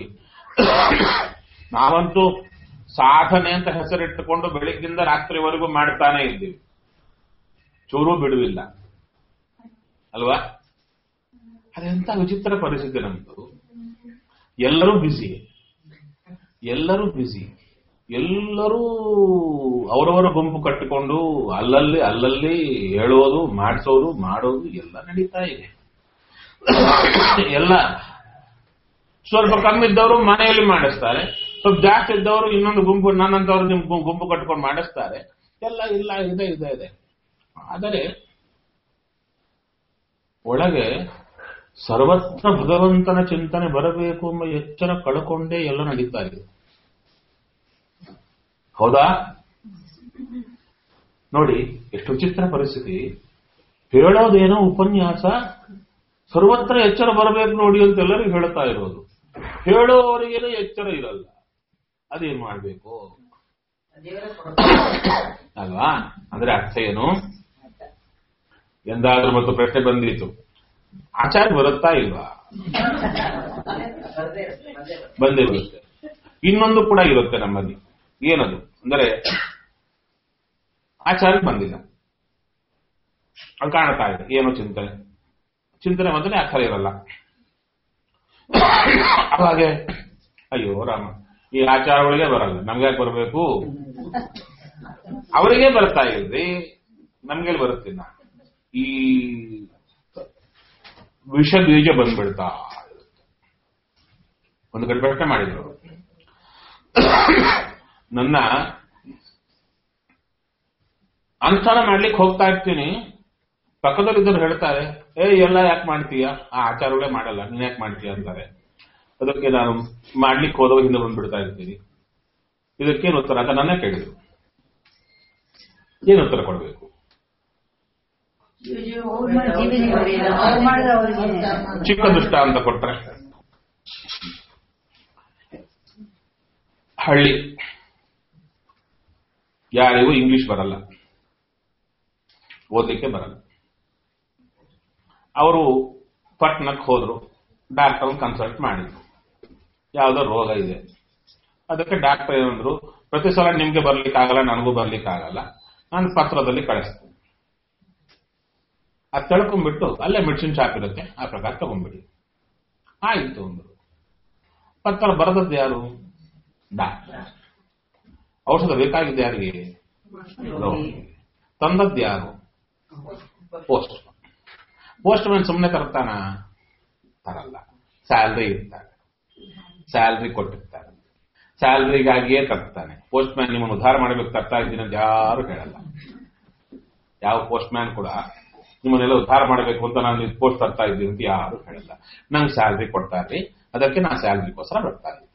ನಾವಂತೂ ಸಾಧನೆ ಅಂತ ಹೆಸರಿಟ್ಟುಕೊಂಡು ಬೆಳಿಗ್ಗಿಂದ ರಾತ್ರಿವರೆಗೂ ಮಾಡ್ತಾನೆ ಇದ್ದೀವಿ, ಚೂರು ಬಿಡುವಿಲ್ಲ ಅಲ್ವಾ? ಅದೆಂತ ವಿಚಿತ್ರ ಪರಿಸ್ಥಿತಿ ನಮ್ದು. ಎಲ್ಲರೂ ಬ್ಯುಸಿ, ಎಲ್ಲರೂ ಅವರವರ ಗುಂಪು ಕಟ್ಟಿಕೊಂಡು ಅಲ್ಲಲ್ಲಿ ಹೇಳೋದು ಮಾಡಿಸೋದು ಮಾಡೋದು ಎಲ್ಲ ನಡೀತಾ ಇದೆ. ಎಲ್ಲ ಸ್ವಲ್ಪ ಕಮ್ಮಿ ಇದ್ದವರು ಮನೆಯಲ್ಲಿ ಮಾಡಿಸ್ತಾರೆ, ಸ್ವಲ್ಪ ಜಾಸ್ತಿ ಇದ್ದವರು ಇನ್ನೊಂದು ಗುಂಪು ನನ್ನಂತವ್ರು ನಿಮ್ ಗುಂಪು ಕಟ್ಕೊಂಡು ಮಾಡಿಸ್ತಾರೆ. ಎಲ್ಲ ಇಲ್ಲ ಇದೆ. ಆದರೆ ಒಳಗೆ ಸರ್ವತ್ರ ಭಗವಂತನ ಚಿಂತನೆ ಬರಬೇಕು ಎಂಬ ಎಚ್ಚರ ಕಳ್ಕೊಂಡೇ ಎಲ್ಲ ನಡೀತಾ ಇದೆ. ಹೌದಾ? ನೋಡಿ ಎಷ್ಟು ವಿಚಿತ್ರ ಪರಿಸ್ಥಿತಿ. ಹೇಳೋದೇನೋ ಉಪನ್ಯಾಸ, ಸರ್ವತ್ರ ಎಚ್ಚರ ಬರಬೇಕು ನೋಡಿ ಅಂತ ಎಲ್ಲರಿಗೂ ಹೇಳ್ತಾ ಇರೋದು, ಹೇಳೋವರಿಗೇನೋ ಎಚ್ಚರ ಇರಲ್ಲ. ಅದೇನ್ ಮಾಡ್ಬೇಕು ಅಲ್ವಾ? ಅಂದ್ರೆ ಅರ್ಥ ಏನು? ಎಂದಾದ್ರೂ ಮತ್ತು ಪ್ರಶ್ನೆ ಬಂದಿತ್ತು, ಆಚಾರ ಬರುತ್ತಾ ಇಲ್ವಾ? ಬಂದಿರುತ್ತೆ. ಇನ್ನೊಂದು ಕೂಡ ಇರುತ್ತೆ ನಮ್ಮಲ್ಲಿ. ಏನದು ಅಂದರೆ ಆಚಾರ ಬಂದಿಲ್ಲ, ಅದು ಕಾಣ್ತಾ ಇದೆ. ಏನೋ ಚಿಂತನೆ ಮೊದಲೇ ಆ ಥರ ಇರಲ್ಲ. ಅವಾಗೆ ಅಯ್ಯೋ ರಾಮ, ಈ ಆಚಾರಗಳಿಗೆ ಬರಲ್ಲ, ನಮ್ಗೆ ಬರಬೇಕು, ಅವರಿಗೆ ಬರ್ತಾ ಇದ್ರಿ, ನಮ್ಗೆ ಬರುತ್ತಿಲ್ಲ. ಈ ವಿಷ ಬೀಜ ಬಂದ್ಬಿಡ್ತಾ. ಒಂದು ಕಡೆ ಪ್ರಶ್ನೆ ಮಾಡಿದ್ರು, ನನ್ನ ಅನುಷ್ಠಾನ ಮಾಡ್ಲಿಕ್ಕೆ ಹೋಗ್ತಾ ಇರ್ತೀನಿ, ಪಕ್ಕದಲ್ಲಿದ್ದರು ಹೇಳ್ತಾರೆ, ಎಲ್ಲ ಯಾಕೆ ಮಾಡ್ತೀಯ, ಆ ಆಚಾರಗಳೇ ಮಾಡಲ್ಲ, ನೀನ್ ಯಾಕೆ ಮಾಡ್ತೀಯ ಅಂತಾರೆ. ಅದಕ್ಕೆ ನಾನು ಮಾಡ್ಲಿಕ್ಕೆ ಹೋದವ ಹಿಂದೆ ಬಂದ್ಬಿಡ್ತಾ ಇರ್ತೀನಿ. ಇದಕ್ಕೇನು ಉತ್ತರ ಅಂತ ನನ್ನೇ ಕೇಳಿದ್ರು. ಏನು ಉತ್ತರ ಕೊಡಬೇಕು? ಚಿಕ್ಕ ದುಷ್ಟ ಅಂತ ಕೊಟ್ರೆ, ಹಳ್ಳಿ, ಯಾರಿಗೂ ಇಂಗ್ಲಿಷ್ ಬರಲ್ಲ, ಓದಲಿಕ್ಕೆ ಬರಲ್ಲ. ಅವರು ಪಟ್ನಕ್ಕೆ ಹೋದ್ರು, ಡಾಕ್ಟರ್ ಕನ್ಸಲ್ಟ್ ಮಾಡಿದ್ರು, ಯಾವುದೋ ರೋಗ ಇದೆ. ಅದಕ್ಕೆ ಡಾಕ್ಟರ್ ಏನಂದ್ರು, ಪ್ರತಿ ಸಲ ನಿಮ್ಗೆ ಬರ್ಲಿಕ್ಕಾಗಲ್ಲ, ನನಗೂ ಬರ್ಲಿಕ್ಕಾಗಲ್ಲ, ನಾನು ಪತ್ರದಲ್ಲಿ ಕಳಿಸ್ತೇನೆ. ಅದು ತಿಳ್ಕೊಂಡ್ಬಿಟ್ಟು ಅಲ್ಲೇ ಮೆಡಿಸಿನ್ ಶಾಪ್ ಇರುತ್ತೆ, ಆ ಪ್ರಕಾರ ತಗೊಂಡ್ಬಿಡಿ. ಆಯಿತು ಅಂದ್ರು. ಪತ್ರ ಬರೆದದ್ದು ಯಾರು? ಡಾಕ್ಟರ್. ಔಷಧ ಬೇಕಾಗಿದ್ದು ಯಾರಿಗೆ? ತಂದದ್ದು ಯಾರು? Postman. ಸುಮ್ಮನೆ ತರ್ತಾನ? ತರಲ್ಲ. ಸ್ಯಾಲ್ರಿ ಇರ್ತಾರೆ, ಸ್ಯಾಲ್ರಿ ಕೊಟ್ಟಿರ್ತಾರೆ, ಸ್ಯಾಲ್ರಿಗಾಗಿಯೇ ತರ್ತಾನೆ. ಪೋಸ್ಟ್ ಮ್ಯಾನ್ ನಿಮ್ಮನ್ನು ಉದ್ಧಾರ ಮಾಡಬೇಕು ತರ್ತಾ ಇದ್ದೀನಿ ಅಂತ ಯಾರು ಹೇಳಲ್ಲ. ಯಾವ ಪೋಸ್ಟ್ ಮ್ಯಾನ್ ಕೂಡ ನಿಮ್ಮನ್ನೆಲ್ಲ ಉದ್ಧಾರ ಮಾಡಬೇಕು ಅಂತ ನಾನು ಪೋಸ್ಟ್ ತರ್ತಾ ಇದ್ದೀನಿ ಅಂತ ಯಾರು ಹೇಳಲ್ಲ. ನಂಗೆ ಸ್ಯಾಲ್ರಿ ಕೊಡ್ತಾರ್ರಿ, ಅದಕ್ಕೆ ನಾನು ಸ್ಯಾಲ್ರಿಗೋಸ್ಕರ ಬರ್ತಾ ಇದ್ದೀನಿ.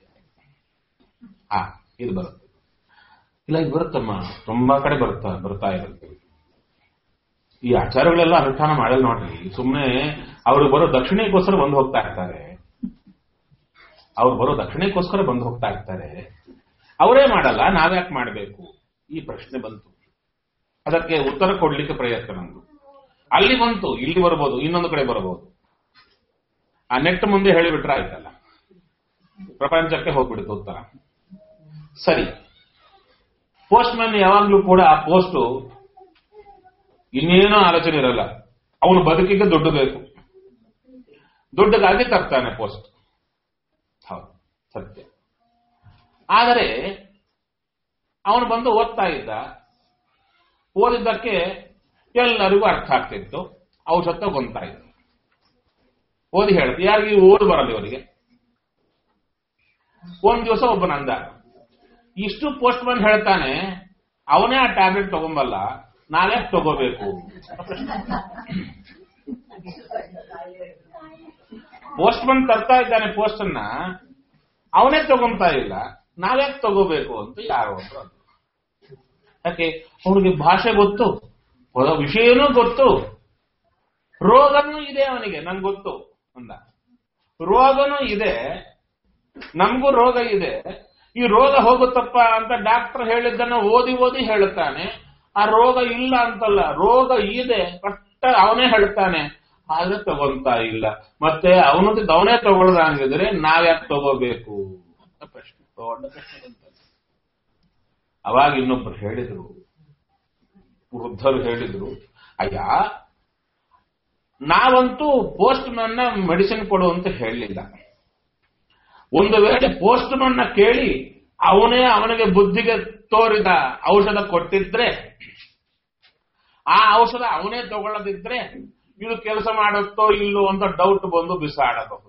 ಇದು ಬರುತ್ತೆ. ಇಲ್ಲ, ಇದು ಬರುತ್ತಮ್ಮ, ತುಂಬಾ ಕಡೆ ಬರ್ತಾ ಇರುತ್ತೆ. ಈ ಆಚಾರಗಳೆಲ್ಲ ಅನುಷ್ಠಾನ ಮಾಡಲ್ಲ ನೋಡ್ರಿ. ಸುಮ್ಮನೆ ಅವ್ರು ಬರೋ ದಕ್ಷಿಣೆಗೋಸ್ಕರ ಬಂದು ಹೋಗ್ತಾ ಇರ್ತಾರೆ. ಅವರೇ ಮಾಡಲ್ಲ, ನಾವ್ಯಾಕೆ ಮಾಡಬೇಕು? ಈ ಪ್ರಶ್ನೆ ಬಂತು. ಅದಕ್ಕೆ ಉತ್ತರ ಕೊಡ್ಲಿಕ್ಕೆ ಪ್ರಯತ್ನ ನಂದು. ಅಲ್ಲಿ ಬಂತು, ಇಲ್ಲಿ ಬರಬಹುದು, ಇನ್ನೊಂದು ಕಡೆ ಬರಬಹುದು. ಆ ನೆಟ್ ಮುಂದೆ ಹೇಳಿಬಿಟ್ರೆ ಆಯ್ತಲ್ಲ, ಪ್ರಪಂಚಕ್ಕೆ ಹೋಗ್ಬಿಡುತ್ತೆ ಉತ್ತರ. ಸರಿ, ಪೋಸ್ಟ್ ಮ್ಯಾನ್ ಯಾವಾಗ್ಲೂ ಕೂಡ ಆ ಪೋಸ್ಟ್ ಇನ್ನೇನೋ ಆಲೋಚನೆ ಇರಲ್ಲ. ಅವನು ಬದುಕಿಗೆ ದುಡ್ಡು ಬೇಕು, ದುಡ್ಡಿಗಾಗಿ ತರ್ತಾನೆ ಪೋಸ್ಟ್. ಹೌದು, ಸತ್ಯ. ಆದರೆ ಅವನು ಬಂದು ಓದ್ತಾ ಇದ್ದ, ಓದಿದ್ದಕ್ಕೆ ಎಲ್ಲರಿಗೂ ಅರ್ಥ ಆಗ್ತಿತ್ತು, ಔಷಧ ತಗೊಂತಾ ಇದ್ದ. ಓದಿ ಹೇಳ್ತಿ, ಯಾರಿಗೆ ಓದು ಬರಲ್ಲ ಇವರಿಗೆ. ಒಂದ್ ದಿವಸ ಒಬ್ಬನಂದ, ಇಷ್ಟು ಪೋಸ್ಟ್ ಮ್ಯಾನ್ ಹೇಳ್ತಾನೆ, ಅವನೇ ಆ ಟ್ಯಾಬ್ಲೆಟ್ ತಗೊಂಬಲ್ಲ, ನಾವ್ಯಾಕೆ ತಗೋಬೇಕು? ಪೋಸ್ಟ್ ಮ್ಯಾನ್ ತರ್ತಾ ಇದ್ದಾನೆ ಪೋಸ್ಟ್ ಅನ್ನ, ಅವನೇ ತಗೊಂತಾ ಇಲ್ಲ, ನಾವ್ಯಾಕೆ ತಗೋಬೇಕು ಅಂತ ಯಾರೋ ಒಬ್ರು ಅಂದ್ರು. ಯಾಕೆ? ಅವ್ರಿಗೆ ಭಾಷೆ ಗೊತ್ತು, ವಿಷಯನೂ ಗೊತ್ತು, ರೋಗನೂ ಇದೆ ಅವನಿಗೆ, ನಂಗೆ ಗೊತ್ತು ಅಂದ. ರೋಗನೂ ಇದೆ, ನಮಗೂ ರೋಗ ಇದೆ, ಈ ರೋಗ ಹೋಗುತ್ತಪ್ಪ ಅಂತ ಡಾಕ್ಟರ್ ಹೇಳಿದ್ದನ್ನ ಓದಿ ಹೇಳುತ್ತಾನೆ. ಆ ರೋಗ ಇಲ್ಲ ಅಂತಲ್ಲ, ರೋಗ ಇದೆ, ಅವನೇ ಹೇಳ್ತಾನೆ, ಆದ್ರೆ ತಗೊಂತಾ ಇಲ್ಲ. ಮತ್ತೆ ಅವನೇ ತಗೊಳ್ದಂಗಿದ್ರೆ ನಾವ್ಯಾಕೆ ತಗೋಬೇಕು ಅಂತ ಪ್ರಶ್ನೆ, ದೊಡ್ಡ ಪ್ರಶ್ನೆ ಅಂತ. ಅವಾಗ ಇನ್ನೊಬ್ರು ಹೇಳಿದ್ರು, ವೃದ್ಧರು ಹೇಳಿದ್ರು, ಅಯ್ಯ, ನಾವಂತೂ ಪೋಸ್ಟ್ ಮ್ಯಾನ್ ಮೆಡಿಸಿನ್ ಕೊಡು ಅಂತ ಹೇಳಲಿಲ್ಲ. ಒಂದು ವೇಳೆ ಪೋಸ್ಟ್ ಮ್ಯಾನ್ ಕೇಳಿ ಅವನಿಗೆ ಬುದ್ಧಿಗೆ ತೋರಿದ ಔಷಧ ಕೊಟ್ಟಿದ್ರೆ, ಆ ಔಷಧ ಅವನೇ ತಗೊಳ್ಳದಿದ್ರೆ ಇದು ಕೆಲಸ ಮಾಡುತ್ತೋ ಇಲ್ಲೋ ಅಂತ ಡೌಟ್ ಬಂದು ಬಿಸಾಡಬಹುದು.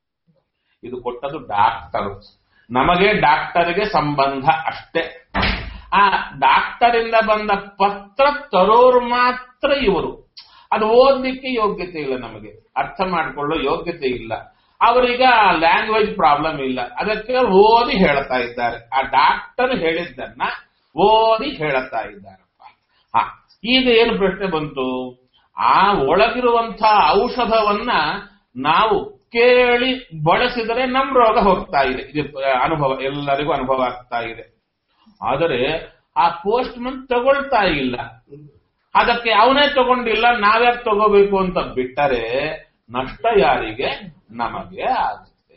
ಇದು ಕೊಟ್ಟದು ಡಾಕ್ಟರ್, ನಮಗೆ ಡಾಕ್ಟರ್ಗೆ ಸಂಬಂಧ ಅಷ್ಟೇ. ಆ ಡಾಕ್ಟರಿಂದ ಬಂದ ಪತ್ರ ತರೋರು ಮಾತ್ರ ಇವರು. ಅದು ಓದಲಿಕ್ಕೆ ಯೋಗ್ಯತೆ ಇಲ್ಲ, ನಮಗೆ ಅರ್ಥ ಮಾಡಿಕೊಳ್ಳೋ ಯೋಗ್ಯತೆ ಇಲ್ಲ. ಅವರೀಗ ಲ್ಯಾಂಗ್ವೇಜ್ ಪ್ರಾಬ್ಲಮ್ ಇಲ್ಲ, ಅದಕ್ಕೆ ಓದಿ ಹೇಳ್ತಾ ಇದ್ದಾರೆ. ಆ ಡಾಕ್ಟರ್ ಹೇಳಿದ್ದನ್ನ ಓದಿ ಹೇಳ್ತಾ ಇದ್ದಾರಪ್ಪ. ಈಗ ಏನು ಪ್ರಶ್ನೆ ಬಂತು? ಆ ಒಳಗಿರುವಂತಹ ಔಷಧವನ್ನ ನಾವು ಕೇಳಿ ಬಳಸಿದರೆ ನಮ್ ರೋಗ ಹೋಗ್ತಾ ಇದೆ. ಇದು ಅನುಭವ, ಎಲ್ಲರಿಗೂ ಅನುಭವ ಆಗ್ತಾ ಇದೆ. ಆದರೆ ಆ ಪೋಸ್ಟ್ ಮ್ಯಾನ್ ತಗೊಳ್ತಾ ಇಲ್ಲ, ಅದಕ್ಕೆ ಅವನೇ ತಗೊಂಡಿಲ್ಲ, ನಾವ್ಯಾಕೆ ತಗೋಬೇಕು ಅಂತ ಬಿಟ್ಟರೆ ನಷ್ಟ ಯಾರಿಗೆ? ನಮಗೆ ಆಗುತ್ತೆ.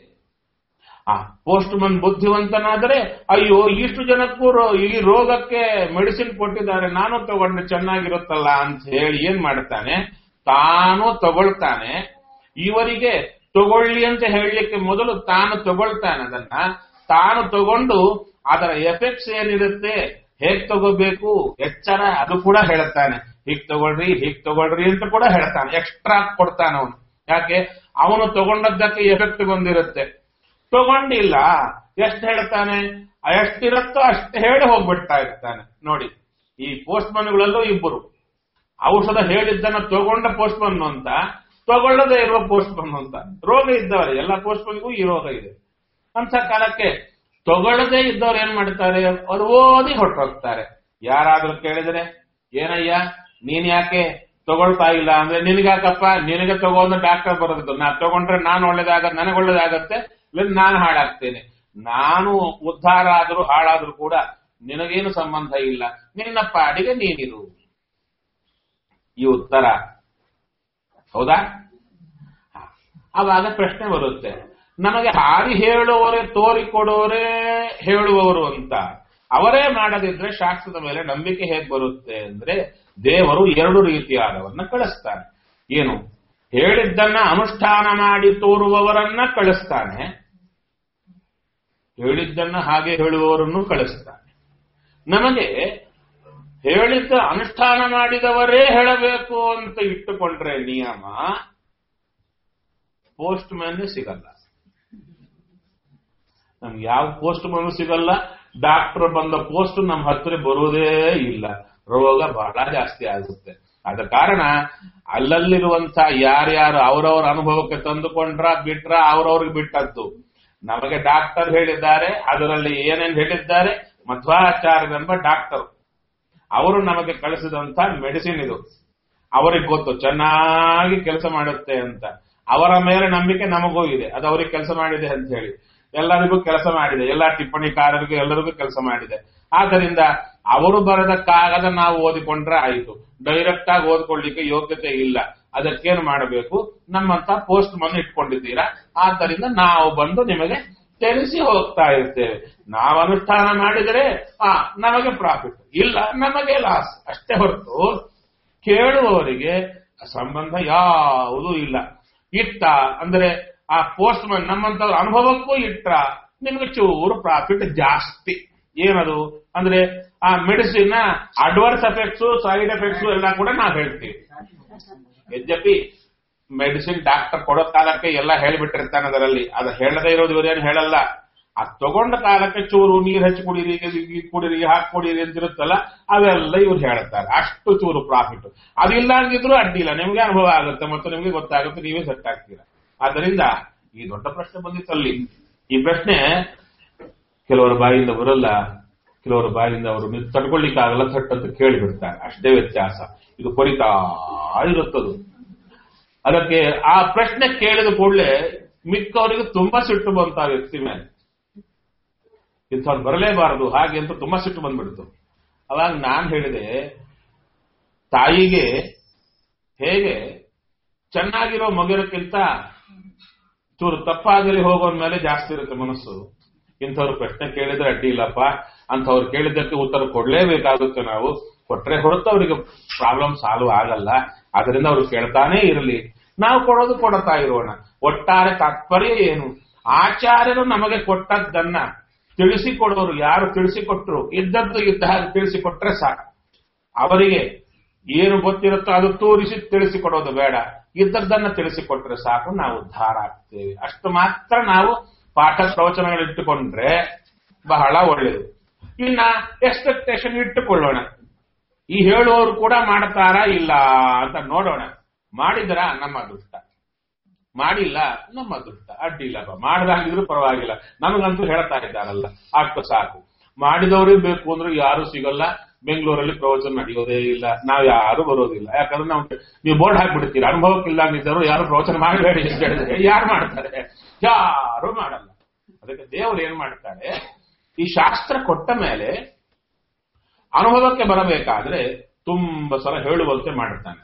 ಆ ಪೋಸ್ಟ್ ಮ್ಯಾನ್ ಬುದ್ಧಿವಂತನಾದರೆ, ಅಯ್ಯೋ ಇಷ್ಟು ಜನಕ್ಕೂ ಈ ರೋಗಕ್ಕೆ ಮೆಡಿಸಿನ್ ಕೊಟ್ಟಿದ್ದಾರೆ, ನಾನು ತಗೊಂಡ್ರೆ ಚೆನ್ನಾಗಿರುತ್ತಲ್ಲ ಅಂತ ಹೇಳಿ ಏನ್ ಮಾಡ್ತಾನೆ, ತಾನು ತಗೊಳ್ತಾನೆ. ಇವರಿಗೆ ತಗೊಳ್ಳಿ ಅಂತ ಹೇಳಲಿಕ್ಕೆ ಮೊದಲು ತಾನು ತಗೊಳ್ತಾನೆ. ಅದನ್ನ ತಾನು ತಗೊಂಡು ಅದರ ಎಫೆಕ್ಟ್ಸ್ ಏನಿರುತ್ತೆ, ಹೇಗ್ ತಗೋಬೇಕು, ಎಚ್ಚರ, ಅದು ಕೂಡ ಹೇಳ್ತಾನೆ. ಹೀಗ್ ತಗೊಳ್ರಿ ಅಂತ ಕೂಡ ಹೇಳ್ತಾನೆ. ಎಕ್ಸ್ಟ್ರಾ ಕೊಡ್ತಾನೆ ಅವನು. ಯಾಕೆ? ಅವನು ತಗೊಂಡದ್ದಕ್ಕೆ ಎಫೆಕ್ಟ್ ಬಂದಿರುತ್ತೆ. ತಗೊಂಡಿಲ್ಲ, ಎಷ್ಟು ಹೇಳ್ತಾನೆ, ಎಷ್ಟಿರುತ್ತೋ ಅಷ್ಟು ಹೇಳಿ ಹೋಗ್ಬಿಡ್ತಾ ಇರ್ತಾನೆ. ನೋಡಿ, ಈ ಪೋಸ್ಟ್ ಮ್ಯಾನ್ಗಳಲ್ಲೂ ಇಬ್ಬರು, ಔಷಧ ಹೇಳಿದ್ದನ್ನ ತಗೊಂಡ ಪೋಸ್ಟ್ ಮ್ಯಾನ್ ಅಂತ, ತಗೊಳ್ಳದೇ ಇರುವ ಪೋಸ್ಟ್ ಮ್ಯಾನ್ ಅಂತ. ರೋಗ ಇದ್ದವರೆ ಎಲ್ಲ ಪೋಸ್ಟ್ ಮ್ಯಾನ್ಗೂ ಈ ರೋಗ ಇದೆ. ಅಂತ ಕಾಲಕ್ಕೆ ತಗೊಳ್ಳದೇ ಇದ್ದವ್ರು ಏನ್ ಮಾಡ್ತಾರೆ, ಅವ್ರು ಓದಿ ಹೊರಟೋಗ್ತಾರೆ. ಯಾರಾದ್ರೂ ಕೇಳಿದ್ರೆ, ಏನಯ್ಯ ನೀನ್ ಯಾಕೆ ತಗೊಳ್ತಾ ಇಲ್ಲ ಅಂದ್ರೆ, ನಿನಗಾಕಪ್ಪ, ನಿನಗೆ ತಗೊಂಡು ಡಾಕ್ಟರ್ ಬರೋದು, ನಾ ತಗೊಂಡ್ರೆ ನಾನು ಒಳ್ಳೇದಾಗತ್ತೆ, ನನಗೆ ಒಳ್ಳೇದಾಗತ್ತೆ, ಇಲ್ಲ ನಾನು ಹಾಳಾಗ್ತೇನೆ. ನಾನು ಉದ್ಧಾರ ಆದ್ರೂ ಹಾಳಾದ್ರೂ ಕೂಡ ನಿನಗೇನು ಸಂಬಂಧ ಇಲ್ಲ, ನಿನ್ನ ಪಾಡಿಗೆ ನೀನಿರು. ಈ ಉತ್ತರ. ಹೌದಾ? ಆವಾಗ ಪ್ರಶ್ನೆ ಬರುತ್ತೆ, ನಮಗೆ ಹಾರಿ ಹೇಳುವವರೇ ತೋರಿಕೊಡೋರೇ ಹೇಳುವವರು ಅಂತ ಅವರೇ ಮಾಡದಿದ್ರೆ ಶಾಸ್ತ್ರದ ಮೇಲೆ ನಂಬಿಕೆ ಹೇಗೆ ಬರುತ್ತೆ ಅಂದ್ರೆ, ದೇವರು ಎರಡು ರೀತಿಯಾದವನ್ನ ಕಳಿಸ್ತಾನೆ. ಏನು? ಹೇಳಿದ್ದನ್ನ ಅನುಷ್ಠಾನ ಮಾಡಿ ತೋರುವವರನ್ನ ಕಳಿಸ್ತಾನೆ, ಹೇಳಿದ್ದನ್ನ ಹಾಗೆ ಹೇಳುವವರನ್ನು ಕಳಿಸ್ತಾನೆ. ನಮಗೆ ಹೇಳಿದ್ದ ಅನುಷ್ಠಾನ ಮಾಡಿದವರೇ ಹೇಳಬೇಕು ಅಂತ ಇಟ್ಟುಕೊಂಡ್ರೆ ನಿಯಮ, ಪೋಸ್ಟ್ ಮ್ಯಾನ್ ಸಿಗಲ್ಲ. ನಮ್ಗೆ ಯಾವ ಪೋಸ್ಟ್ ಮ್ಯಾನ್ ಸಿಗಲ್ಲ, ಡಾಕ್ಟರ್ ಬಂದ ಪೋಸ್ಟ್ ನಮ್ಮ ಹತ್ರ ಬರೋದೇ ಇಲ್ಲ, ರೋಗ ಬಹಳ ಜಾಸ್ತಿ ಆಗುತ್ತೆ. ಆದ ಕಾರಣ ಅಲ್ಲಲ್ಲಿರುವಂತಹ ಯಾರ್ಯಾರು ಅವರವರ ಅನುಭವಕ್ಕೆ ತಂದುಕೊಂಡ್ರ ಬಿಟ್ರ ಅವರವ್ರಿಗೆ ಬಿಟ್ಟದ್ದು. ನಮಗೆ ಡಾಕ್ಟರ್ ಹೇಳಿದ್ದಾರೆ, ಅದರಲ್ಲಿ ಏನೇನು ಹೇಳಿದ್ದಾರೆ, ಮಧ್ವಾಚಾರ್ಯರೆಂಬ ಡಾಕ್ಟರ್ ಅವರು ನಮಗೆ ಕಳಿಸಿದಂತ ಮೆಡಿಸಿನ್ ಇದು. ಅವರಿಗೆ ಗೊತ್ತು ಚೆನ್ನಾಗಿ ಕೆಲಸ ಮಾಡುತ್ತೆ ಅಂತ. ಅವರ ಮೇಲೆ ನಂಬಿಕೆ ನಮಗೂ ಇದೆ, ಅದು ಅವರಿಗೆ ಕೆಲಸ ಮಾಡಿದೆ ಅಂತ ಹೇಳಿ. ಎಲ್ಲರಿಗೂ ಕೆಲಸ ಮಾಡಿದೆ, ಎಲ್ಲಾ ಟಿಪ್ಪಣಿಕಾರರಿಗೂ ಎಲ್ಲರಿಗೂ ಕೆಲಸ ಮಾಡಿದೆ. ಆದ್ದರಿಂದ ಅವರು ಬರೆದ ಕಾಗದ ನಾವು ಓದಿಕೊಂಡ್ರೆ ಆಯಿತು. ಡೈರೆಕ್ಟ್ ಆಗಿ ಓದ್ಕೊಳ್ಳಿಕ್ಕೆ ಯೋಗ್ಯತೆ ಇಲ್ಲ. ಅದಕ್ಕೇನು ಮಾಡಬೇಕು? ನಮ್ಮಂತ ಪೋಸ್ಟ್ ಮನ್ ಇಟ್ಕೊಂಡಿದ್ದೀರಾ, ಆದ್ದರಿಂದ ನಾವು ಬಂದು ನಿಮಗೆ ತಿಳಿಸಿ ಹೋಗ್ತಾ ಇರ್ತೇವೆ. ನಾವು ಅನುಷ್ಠಾನ ಮಾಡಿದರೆ ನಮಗೆ ಪ್ರಾಫಿಟ್, ಇಲ್ಲ ನಮಗೆ ಲಾಸ್ ಅಷ್ಟೇ ಹೊರತು ಕೇಳುವವರಿಗೆ ಸಂಬಂಧ ಯಾವುದೂ ಇಲ್ಲ. ಇಟ್ಟ ಅಂದ್ರೆ ಆ ಪೋಸ್ಟ್ ಮನ್ ನಮ್ಮಂತ ಅನುಭವಕ್ಕೂ ಇಟ್ಟ ನಿಮ್ಗೆ ಚೂರು ಪ್ರಾಫಿಟ್ ಜಾಸ್ತಿ. ಏನದು ಅಂದ್ರೆ ಆ medicine adverse effects, side effects ಎಲ್ಲ ಕೂಡ ನಾವು ಹೇಳ್ತೀವಿ. ಯದ್ಯಪಿ ಮೆಡಿಸಿನ್ ಡಾಕ್ಟರ್ ಕೊಡೋ ಕಾಲಕ್ಕೆ ಎಲ್ಲ ಹೇಳ್ಬಿಟ್ಟಿರ್ತಾನೆ ಅದರಲ್ಲಿ, ಅದು ಹೇಳದೇ ಇರೋದು ಇವರೇನು ಹೇಳಲ್ಲ. ಅದು ತಗೊಂಡ ಕಾಲಕ್ಕೆ ಚೂರು ನೀರು ಹಚ್ಚಿ ಕುಡೀರಿ, ಕುಡೀರಿ, ಹಾಕಿ ಕುಡೀರಿ ಅಂತಿರುತ್ತಲ್ಲ, ಅವೆಲ್ಲ ಇವ್ರು ಹೇಳ್ತಾರೆ. ಅಷ್ಟು ಚೂರು ಪ್ರಾಫಿಟ್. ಅದಿಲ್ಲ ಅಂದಿದ್ರು ಅಡ್ಡಿಲ್ಲ, ನಿಮ್ಗೆ ಅನುಭವ ಆಗುತ್ತೆ ಮತ್ತು ನಿಮ್ಗೆ ಗೊತ್ತಾಗುತ್ತೆ, ನೀವೇ ಸೆಟ್ ಆಗ್ತೀರಾ. ಆದ್ದರಿಂದ ಈ ದೊಡ್ಡ ಪ್ರಶ್ನೆ ಬಂದಿತ್ತಲ್ಲಿ. ಈ ಪ್ರಶ್ನೆ ಕೆಲವರ ಬಾಯಿಂದ ಬರಲ್ಲ, ಕೆಲವರ ಬಾಯಿಂದ ಅವರು ತಡ್ಕೊಳ್ಳಿಕ್ಕಾಗಲ್ಲ, ಥಟ್ ಅಂತ ಕೇಳಿಬಿಡ್ತಾರೆ. ಅಷ್ಟೇ ವ್ಯತ್ಯಾಸ. ಇದು ಕೊರಿತಾ ಇರುತ್ತದು. ಅದಕ್ಕೆ ಆ ಪ್ರಶ್ನೆ ಕೇಳಿದ ಕೂಡಲೇ ಮಿಕ್ಕವರಿಗೆ ತುಂಬಾ ಸಿಟ್ಟು ಬಂತ ವ್ಯಕ್ತಿ ಮೇಲೆ. ಇಂಥವ್ರು ಬರಲೇಬಾರದು ಹಾಗೆ ಅಂತ ತುಂಬಾ ಸಿಟ್ಟು ಬಂದ್ಬಿಡ್ತು. ಅವಾಗ ನಾನು ಹೇಳಿದೆ, ತಾಯಿಗೆ ಹೇಗೆ ಚೆನ್ನಾಗಿರೋ ಮಗಿರೋಕ್ಕಿಂತ ಚೂರು ತಪ್ಪಾಗಲಿ ಹೋಗೋನ್ ಮೇಲೆ ಜಾಸ್ತಿ ಇರುತ್ತೆ ಮನಸ್ಸು. ಇಂಥವ್ರು ಪ್ರಶ್ನೆ ಕೇಳಿದ್ರೆ ಅಡ್ಡಿ ಇಲ್ಲಪ್ಪ, ಅಂಥವ್ರು ಕೇಳಿದ್ದಕ್ಕೆ ಉತ್ತರ ಕೊಡ್ಲೇಬೇಕಾಗುತ್ತೆ. ನಾವು ಕೊಟ್ರೆ ಹೊರತು ಅವರಿಗೆ ಪ್ರಾಬ್ಲಮ್ ಸಾಲ್ವ್ ಆಗಲ್ಲ. ಅದರಿಂದ ಅವ್ರು ಕೇಳ್ತಾನೇ ಇರಲಿ, ನಾವು ಕೊಡೋದು ಕೊಡ್ತಾ ಇರೋಣ. ಒಟ್ಟಾರೆ ತಾತ್ಪರ್ಯ ಏನು? ಆಚಾರ್ಯರು ನಮಗೆ ಕೊಟ್ಟದ್ದನ್ನ ತಿಳಿಸಿಕೊಡೋರು ಯಾರು ತಿಳಿಸಿಕೊಟ್ರು, ಇದ್ದದ್ದು ಇದ್ದ ಹಾಗೆ ತಿಳಿಸಿಕೊಟ್ರೆ ಸಾಕು. ಅವರಿಗೆ ಏನು ಗೊತ್ತಿರುತ್ತೋ ಅದು ತೋರಿಸಿ ತಿಳಿಸಿಕೊಡೋದು ಬೇಡ, ಇದ್ದದ್ದನ್ನ ತಿಳಿಸಿಕೊಟ್ರೆ ಸಾಕು, ನಾವು ಉದ್ಧಾರ ಆಗ್ತೇವೆ. ಅಷ್ಟು ಮಾತ್ರ ನಾವು ಪಾಠ ಪ್ರವಚನಗಳಿಟ್ಟುಕೊಂಡ್ರೆ ಬಹಳ ಒಳ್ಳೆಯದು. ಇನ್ನ ಎಕ್ಸ್ಪೆಕ್ಟೇಷನ್ ಇಟ್ಟುಕೊಳ್ಳೋಣ. ಈ ಹೇಳುವವರು ಕೂಡ ಮಾಡ್ತಾರಾ ಇಲ್ಲ ಅಂತ ನೋಡೋಣ. ಮಾಡಿದ್ರ ನಮ್ಮ ಅದೃಷ್ಟ, ಮಾಡಿಲ್ಲ ನಮ್ಮ ಅದೃಷ್ಟ, ಅಡ್ಡಿ ಇಲ್ಲಪ್ಪ. ಮಾಡದಾಗಿದ್ರು ಪರವಾಗಿಲ್ಲ, ನಮಗಂತೂ ಹೇಳ್ತಾ ಇದ್ದಾರಲ್ಲ ಅಷ್ಟು ಸಾಕು. ಮಾಡಿದವ್ರಿಗೆ ಬೇಕು ಅಂದ್ರೆ ಯಾರು ಸಿಗಲ್ಲ. ಬೆಂಗಳೂರಲ್ಲಿ ಪ್ರವಚನ ನಡೆಯೋದೇ ಇಲ್ಲ, ನಾವು ಯಾರು ಬರೋದಿಲ್ಲ. ಯಾಕಂದ್ರೆ ನಾವು ನೀವು ಬೋರ್ಡ್ ಹಾಕ್ಬಿಡ್ತೀರಿ, ಅನುಭವಕ್ಕಿಲ್ಲಾಗಿದ್ದರು ಯಾರು ಪ್ರವಚನ ಮಾಡಬೇಡಿ ಅಂತ ಹೇಳಿದ್ರೆ ಯಾರು ಮಾಡ್ತಾರೆ? ಯಾರು ಮಾಡಲ್ಲ. ಅದಕ್ಕೆ ದೇವರು ಏನ್ ಮಾಡ್ತಾರೆ, ಈ ಶಾಸ್ತ್ರ ಕೊಟ್ಟ ಮೇಲೆ ಅನುಭವಕ್ಕೆ ಬರಬೇಕಾದ್ರೆ ತುಂಬಾ ಸಲ ಹೇಳುವಂತೆ ಮಾಡುತ್ತಾನೆ.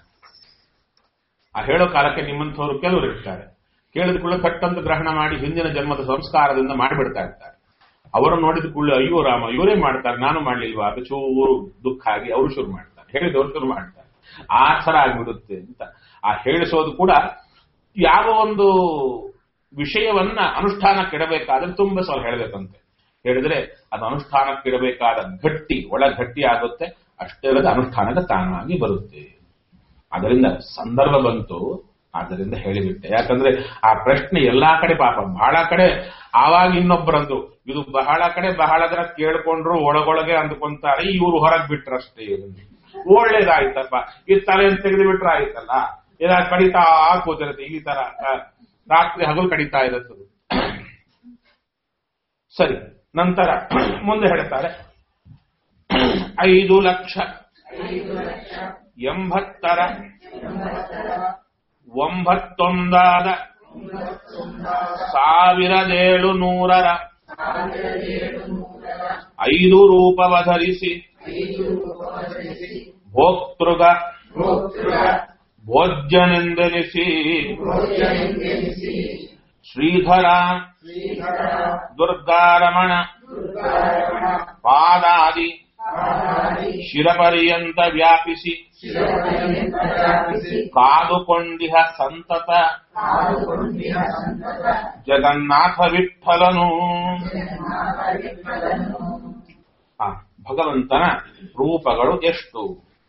ಆ ಹೇಳೋ ಕಾಲಕ್ಕೆ ನಿಮ್ಮಂಥವ್ರು ಕೆಲವರು ಇರ್ತಾರೆ, ಕೇಳಿದ ಕೂಡಲೇ ಕಟ್ಟಂತ ಗ್ರಹಣ ಮಾಡಿ ಹಿಂದಿನ ಜನ್ಮದ ಸಂಸ್ಕಾರದಿಂದ ಮಾಡಿಬಿಡ್ತಾ ಇರ್ತಾರೆ. ಅವರು ನೋಡಿದ ಕೂಡಲೇ ಅಯ್ಯೋ ರಾಮ ಇವರೇ ಮಾಡ್ತಾರೆ, ನಾನು ಮಾಡ್ಲಿಲ್ವಾ ಅದು ಚೂರು ದುಃಖ ಆಗಿ ಅವರು ಶುರು ಮಾಡ್ತಾರೆ, ಹೇಳಿದವರು ಶುರು ಮಾಡ್ತಾರೆ. ಆ ಥರ ಆಗಿಬಿಡುತ್ತೆ ಅಂತ. ಆ ಹೇಳಿಸೋದು ಕೂಡ ಯಾವ ಒಂದು ವಿಷಯವನ್ನ ಅನುಷ್ಠಾನಕ್ಕಿಡಬೇಕಾದ್ರೆ ತುಂಬಾ ಸಲ ಹೇಳಬೇಕಂತೆ. ಹೇಳಿದ್ರೆ ಅದು ಅನುಷ್ಠಾನಕ್ಕಿಡಬೇಕಾದ ಗಟ್ಟಿ ಒಳ ಗಟ್ಟಿ ಆಗುತ್ತೆ. ಅಷ್ಟೇ ಅಲ್ಲದ ಅನುಷ್ಠಾನದ ತಾನಾಗಿ ಬರುತ್ತೆ. ಅದರಿಂದ ಸಂದರ್ಭ ಬಂತು, ಆದ್ದರಿಂದ ಹೇಳಿಬಿಟ್ಟೆ. ಯಾಕಂದ್ರೆ ಆ ಪ್ರಶ್ನೆ ಎಲ್ಲಾ ಕಡೆ ಪಾಪ ಬಹಳ ಕಡೆ ಆವಾಗ ಇನ್ನೊಬ್ಬರಂದು ಇದು ಬಹಳ ಕಡೆ ಬಹಳದರ ಕೇಳ್ಕೊಂಡ್ರು ಒಳಗೊಳಗೆ ಅಂದ್ಕೊಂತಾರೆ, ಇವರು ಹೊರಗೆ ಬಿಟ್ರಷ್ಟೇ. ಒಳ್ಳೇದಾಯ್ತಪ್ಪ, ಈ ತಲೆಯನ್ನು ತೆಗೆದು ಬಿಟ್ರೆ ಆಯ್ತಲ್ಲ. ಇಲ್ಲ ಕಡಿತಾ ಕೂತಿರುತ್ತೆ, ಈ ತರ ರಾತ್ರಿ ಹಗಲು ಕಡಿತಾ ಇರುತ್ತದೆ. ಸರಿ, ನಂತರ ಮುಂದೆ ಹೇಳ್ತಾರೆ 5,89,700 5 ರೂಪವಧರಿಸಿ ಭೋಕ್ತೃಗ ಭೋಜ್ಯನೆಂದೆನಿಸಿ ಶ್ರೀಧರ ದುರ್ಗಾರಮಣ ಪಾದಾದಿ ಶಿರಪರ್ಯಂತ ವ್ಯಾಪಿಸಿ ಕಾದುಕೊಂಡಿಹ ಸಂತತ ಜಗನ್ನಾಥ ವಿಠ್ಠಲನು. ಭಗವಂತನ ರೂಪಗಳು ಎಷ್ಟು?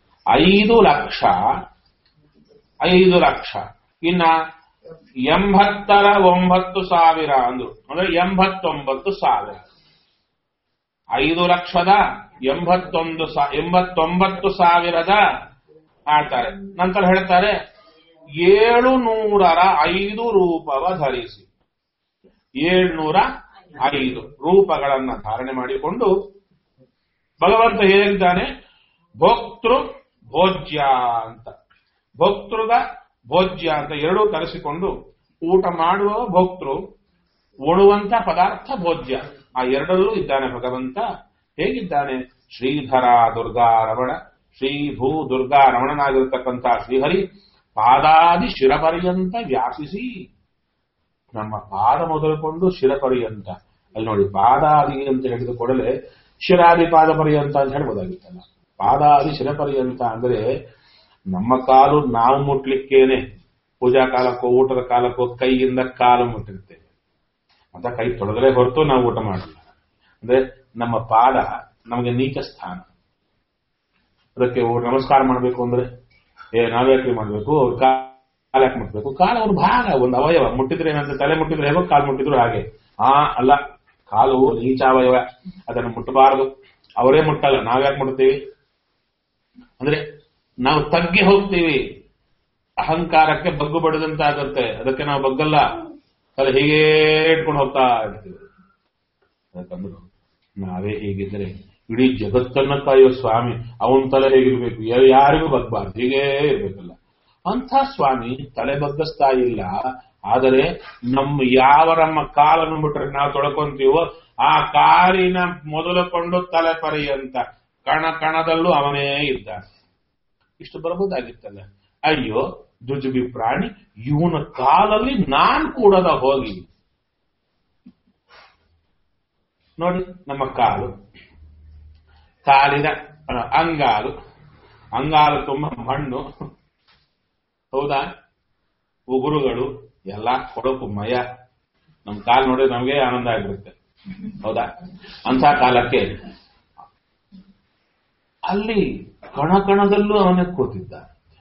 5,00,000. ಇನ್ನ 89,000 ಅಂದ್ರು, ಅಂದ್ರೆ 89,000. 5,89,000 ಆಡ್ತಾರೆ. ನಂತರ ಹೇಳ್ತಾರೆ 705 ರೂಪವ ಧರಿಸಿ. 705 ರೂಪಗಳನ್ನ ಧಾರಣೆ ಮಾಡಿಕೊಂಡು ಭಗವಂತ ಹೇಳಿದ್ದಾನೆ ಭೋಕ್ತೃ ಭೋಜ್ಯ ಅಂತ. ಭೋಕ್ತೃಗ ಭೋಜ್ಯ ಅಂತ ಎರಡೂ ತರಿಸಿಕೊಂಡು ಊಟ ಮಾಡುವ ಭೋಕ್ತೃ, ಉಳುವಂತ ಪದಾರ್ಥ ಭೋಜ್ಯ, ಆ ಎರಡರಲ್ಲೂ ಇದ್ದಾನೆ ಭಗವಂತ. ಹೇಗಿದ್ದಾನೆ? ಶ್ರೀಧರ ದುರ್ಗಾರಮಣ, ಶ್ರೀ ಭೂ ದುರ್ಗಾರಮಣನಾಗಿರತಕ್ಕಂಥ ಶ್ರೀಹರಿ ಪಾದಾದಿ ಶಿರಪರ್ಯಂತ ವ್ಯಾಪಿಸಿ. ನಮ್ಮ ಪಾದ ಮೊದಲುಕೊಂಡು ಶಿರಪರ್ಯಂತ, ಅಲ್ಲಿ ನೋಡಿ ಪಾದಾದಿ ಅಂತ ಹೇಳಿದ ಕೂಡಲೇ ಶಿರಾದಿ ಪಾದ ಪರ್ಯಂತ ಅಂತ ಹೇಳ್ಬೋದಾಗಿತ್ತಲ್ಲ. ಪಾದಾದಿ ಶಿರಪರ್ಯಂತ ಅಂದ್ರೆ ನಮ್ಮ ಕಾಲು ನಾವು ಮುಟ್ಲಿಕ್ಕೇನೆ, ಪೂಜಾ ಕಾಲಕ್ಕೋ ಊಟದ ಕಾಲಕ್ಕೋ ಕೈಯಿಂದ ಕಾಲು ಮುಟ್ಟಿರ್ತೇವೆ, ಅಂತ ಕೈ ತೊಳೆದ್ರೆ ಹೊರತು ನಾವು ಊಟ ಮಾಡಲ್ಲ. ಅಂದ್ರೆ ನಮ್ಮ ಪಾದ ನಮಗೆ ನೀಚ ಸ್ಥಾನ. ಅದಕ್ಕೆ ನಮಸ್ಕಾರ ಮಾಡಬೇಕು ಅಂದ್ರೆ ನಾವ್ಯಾಕೆ ಮಾಡಬೇಕು? ಅವ್ರ ಕಾಲು ಯಾಕೆ ಮುಟ್ಬೇಕು? ಕಾಲು ಅವ್ರ ಭಾಗ, ಒಂದು ಅವಯವ. ಮುಟ್ಟಿದ್ರೆ ಏನಂತ, ತಲೆ ಮುಟ್ಟಿದ್ರೆ ಹೇಗೋ ಕಾಲು ಮುಟ್ಟಿದ್ರು ಹಾಗೆ. ಅಲ್ಲ, ಕಾಲು ನೀಚಾವಯವ, ಅದನ್ನು ಮುಟ್ಟಬಾರದು. ಅವರೇ ಮುಟ್ಟಲ್ಲ, ನಾವ್ಯಾಕೆ ಮುಟ್ತೀವಿ? ಅಂದ್ರೆ ನಾವು ತಗ್ಗಿ ಹೋಗ್ತೀವಿ, ಅಹಂಕಾರಕ್ಕೆ ಬಗ್ಗು ಬಡದಂತಾಗುತ್ತೆ. ಅದಕ್ಕೆ ನಾವು ಬಗ್ಗಲ್ಲ, ತಲೆ ಹೀಗೇ ಇಟ್ಕೊಂಡು ಹೋಗ್ತಾ ಇರ್ತೀವಿ. ಯಾಕಂದ್ರೆ ನಾವೇ ಹೀಗಿದ್ರೆ ಇಡೀ ಜಗತ್ತನ್ನ ಕಾಯುವ ಸ್ವಾಮಿ ಅವನ ತಲೆ ಹೇಗಿರ್ಬೇಕು? ಯಾರಿಗೂ ಬಗ್ಬಾರ್ದು, ಹೀಗೇ ಇರ್ಬೇಕಲ್ಲ. ಅಂಥ ಸ್ವಾಮಿ ತಲೆ ಬಗ್ಗಿಸ್ತಾ ಇಲ್ಲ. ಆದರೆ ನಮ್ಮ ಕಾಲನ್ನು ಬಿಟ್ರೆ ನಾವು ತೊಳ್ಕೊಂತೀವೋ ಆ ಕಾಲಿನ ಮೊದಲುಕೊಂಡು ತಲೆ ಪರ್ಯಂತ ಕಣ ಕಣದಲ್ಲೂ ಅವನೇ ಇದ್ದಾನೆ. ಇಷ್ಟು ಬರಬಹುದಾಗಿತ್ತಲ್ಲ. ಅಯ್ಯೋ ಜುಜುಬಿ ಪ್ರಾಣಿ, ಇವನ ಕಾಲಲ್ಲಿ ನಾನ್ ಕೂಡದ ಹೋಗಿ ನೋಡಿ. ನಮ್ಮ ಕಾಲಿನ ಅಂಗಾಲು ತುಂಬ ಮಣ್ಣು, ಹೌದಾ? ಉಗುರುಗಳು ಎಲ್ಲ ಕೊಡಕು ಮಯ. ನಮ್ಮ ಕಾಲು ನೋಡಿದ್ರೆ ನಮಗೆ ಆನಂದ ಆಗಿರುತ್ತೆ, ಹೌದಾ? ಅಂಥ ಕಾಲಕ್ಕೆ ಅಲ್ಲಿ ಕಣಕಣದಲ್ಲೂ ಅವನೇ ಕೂತಿದ್ದ.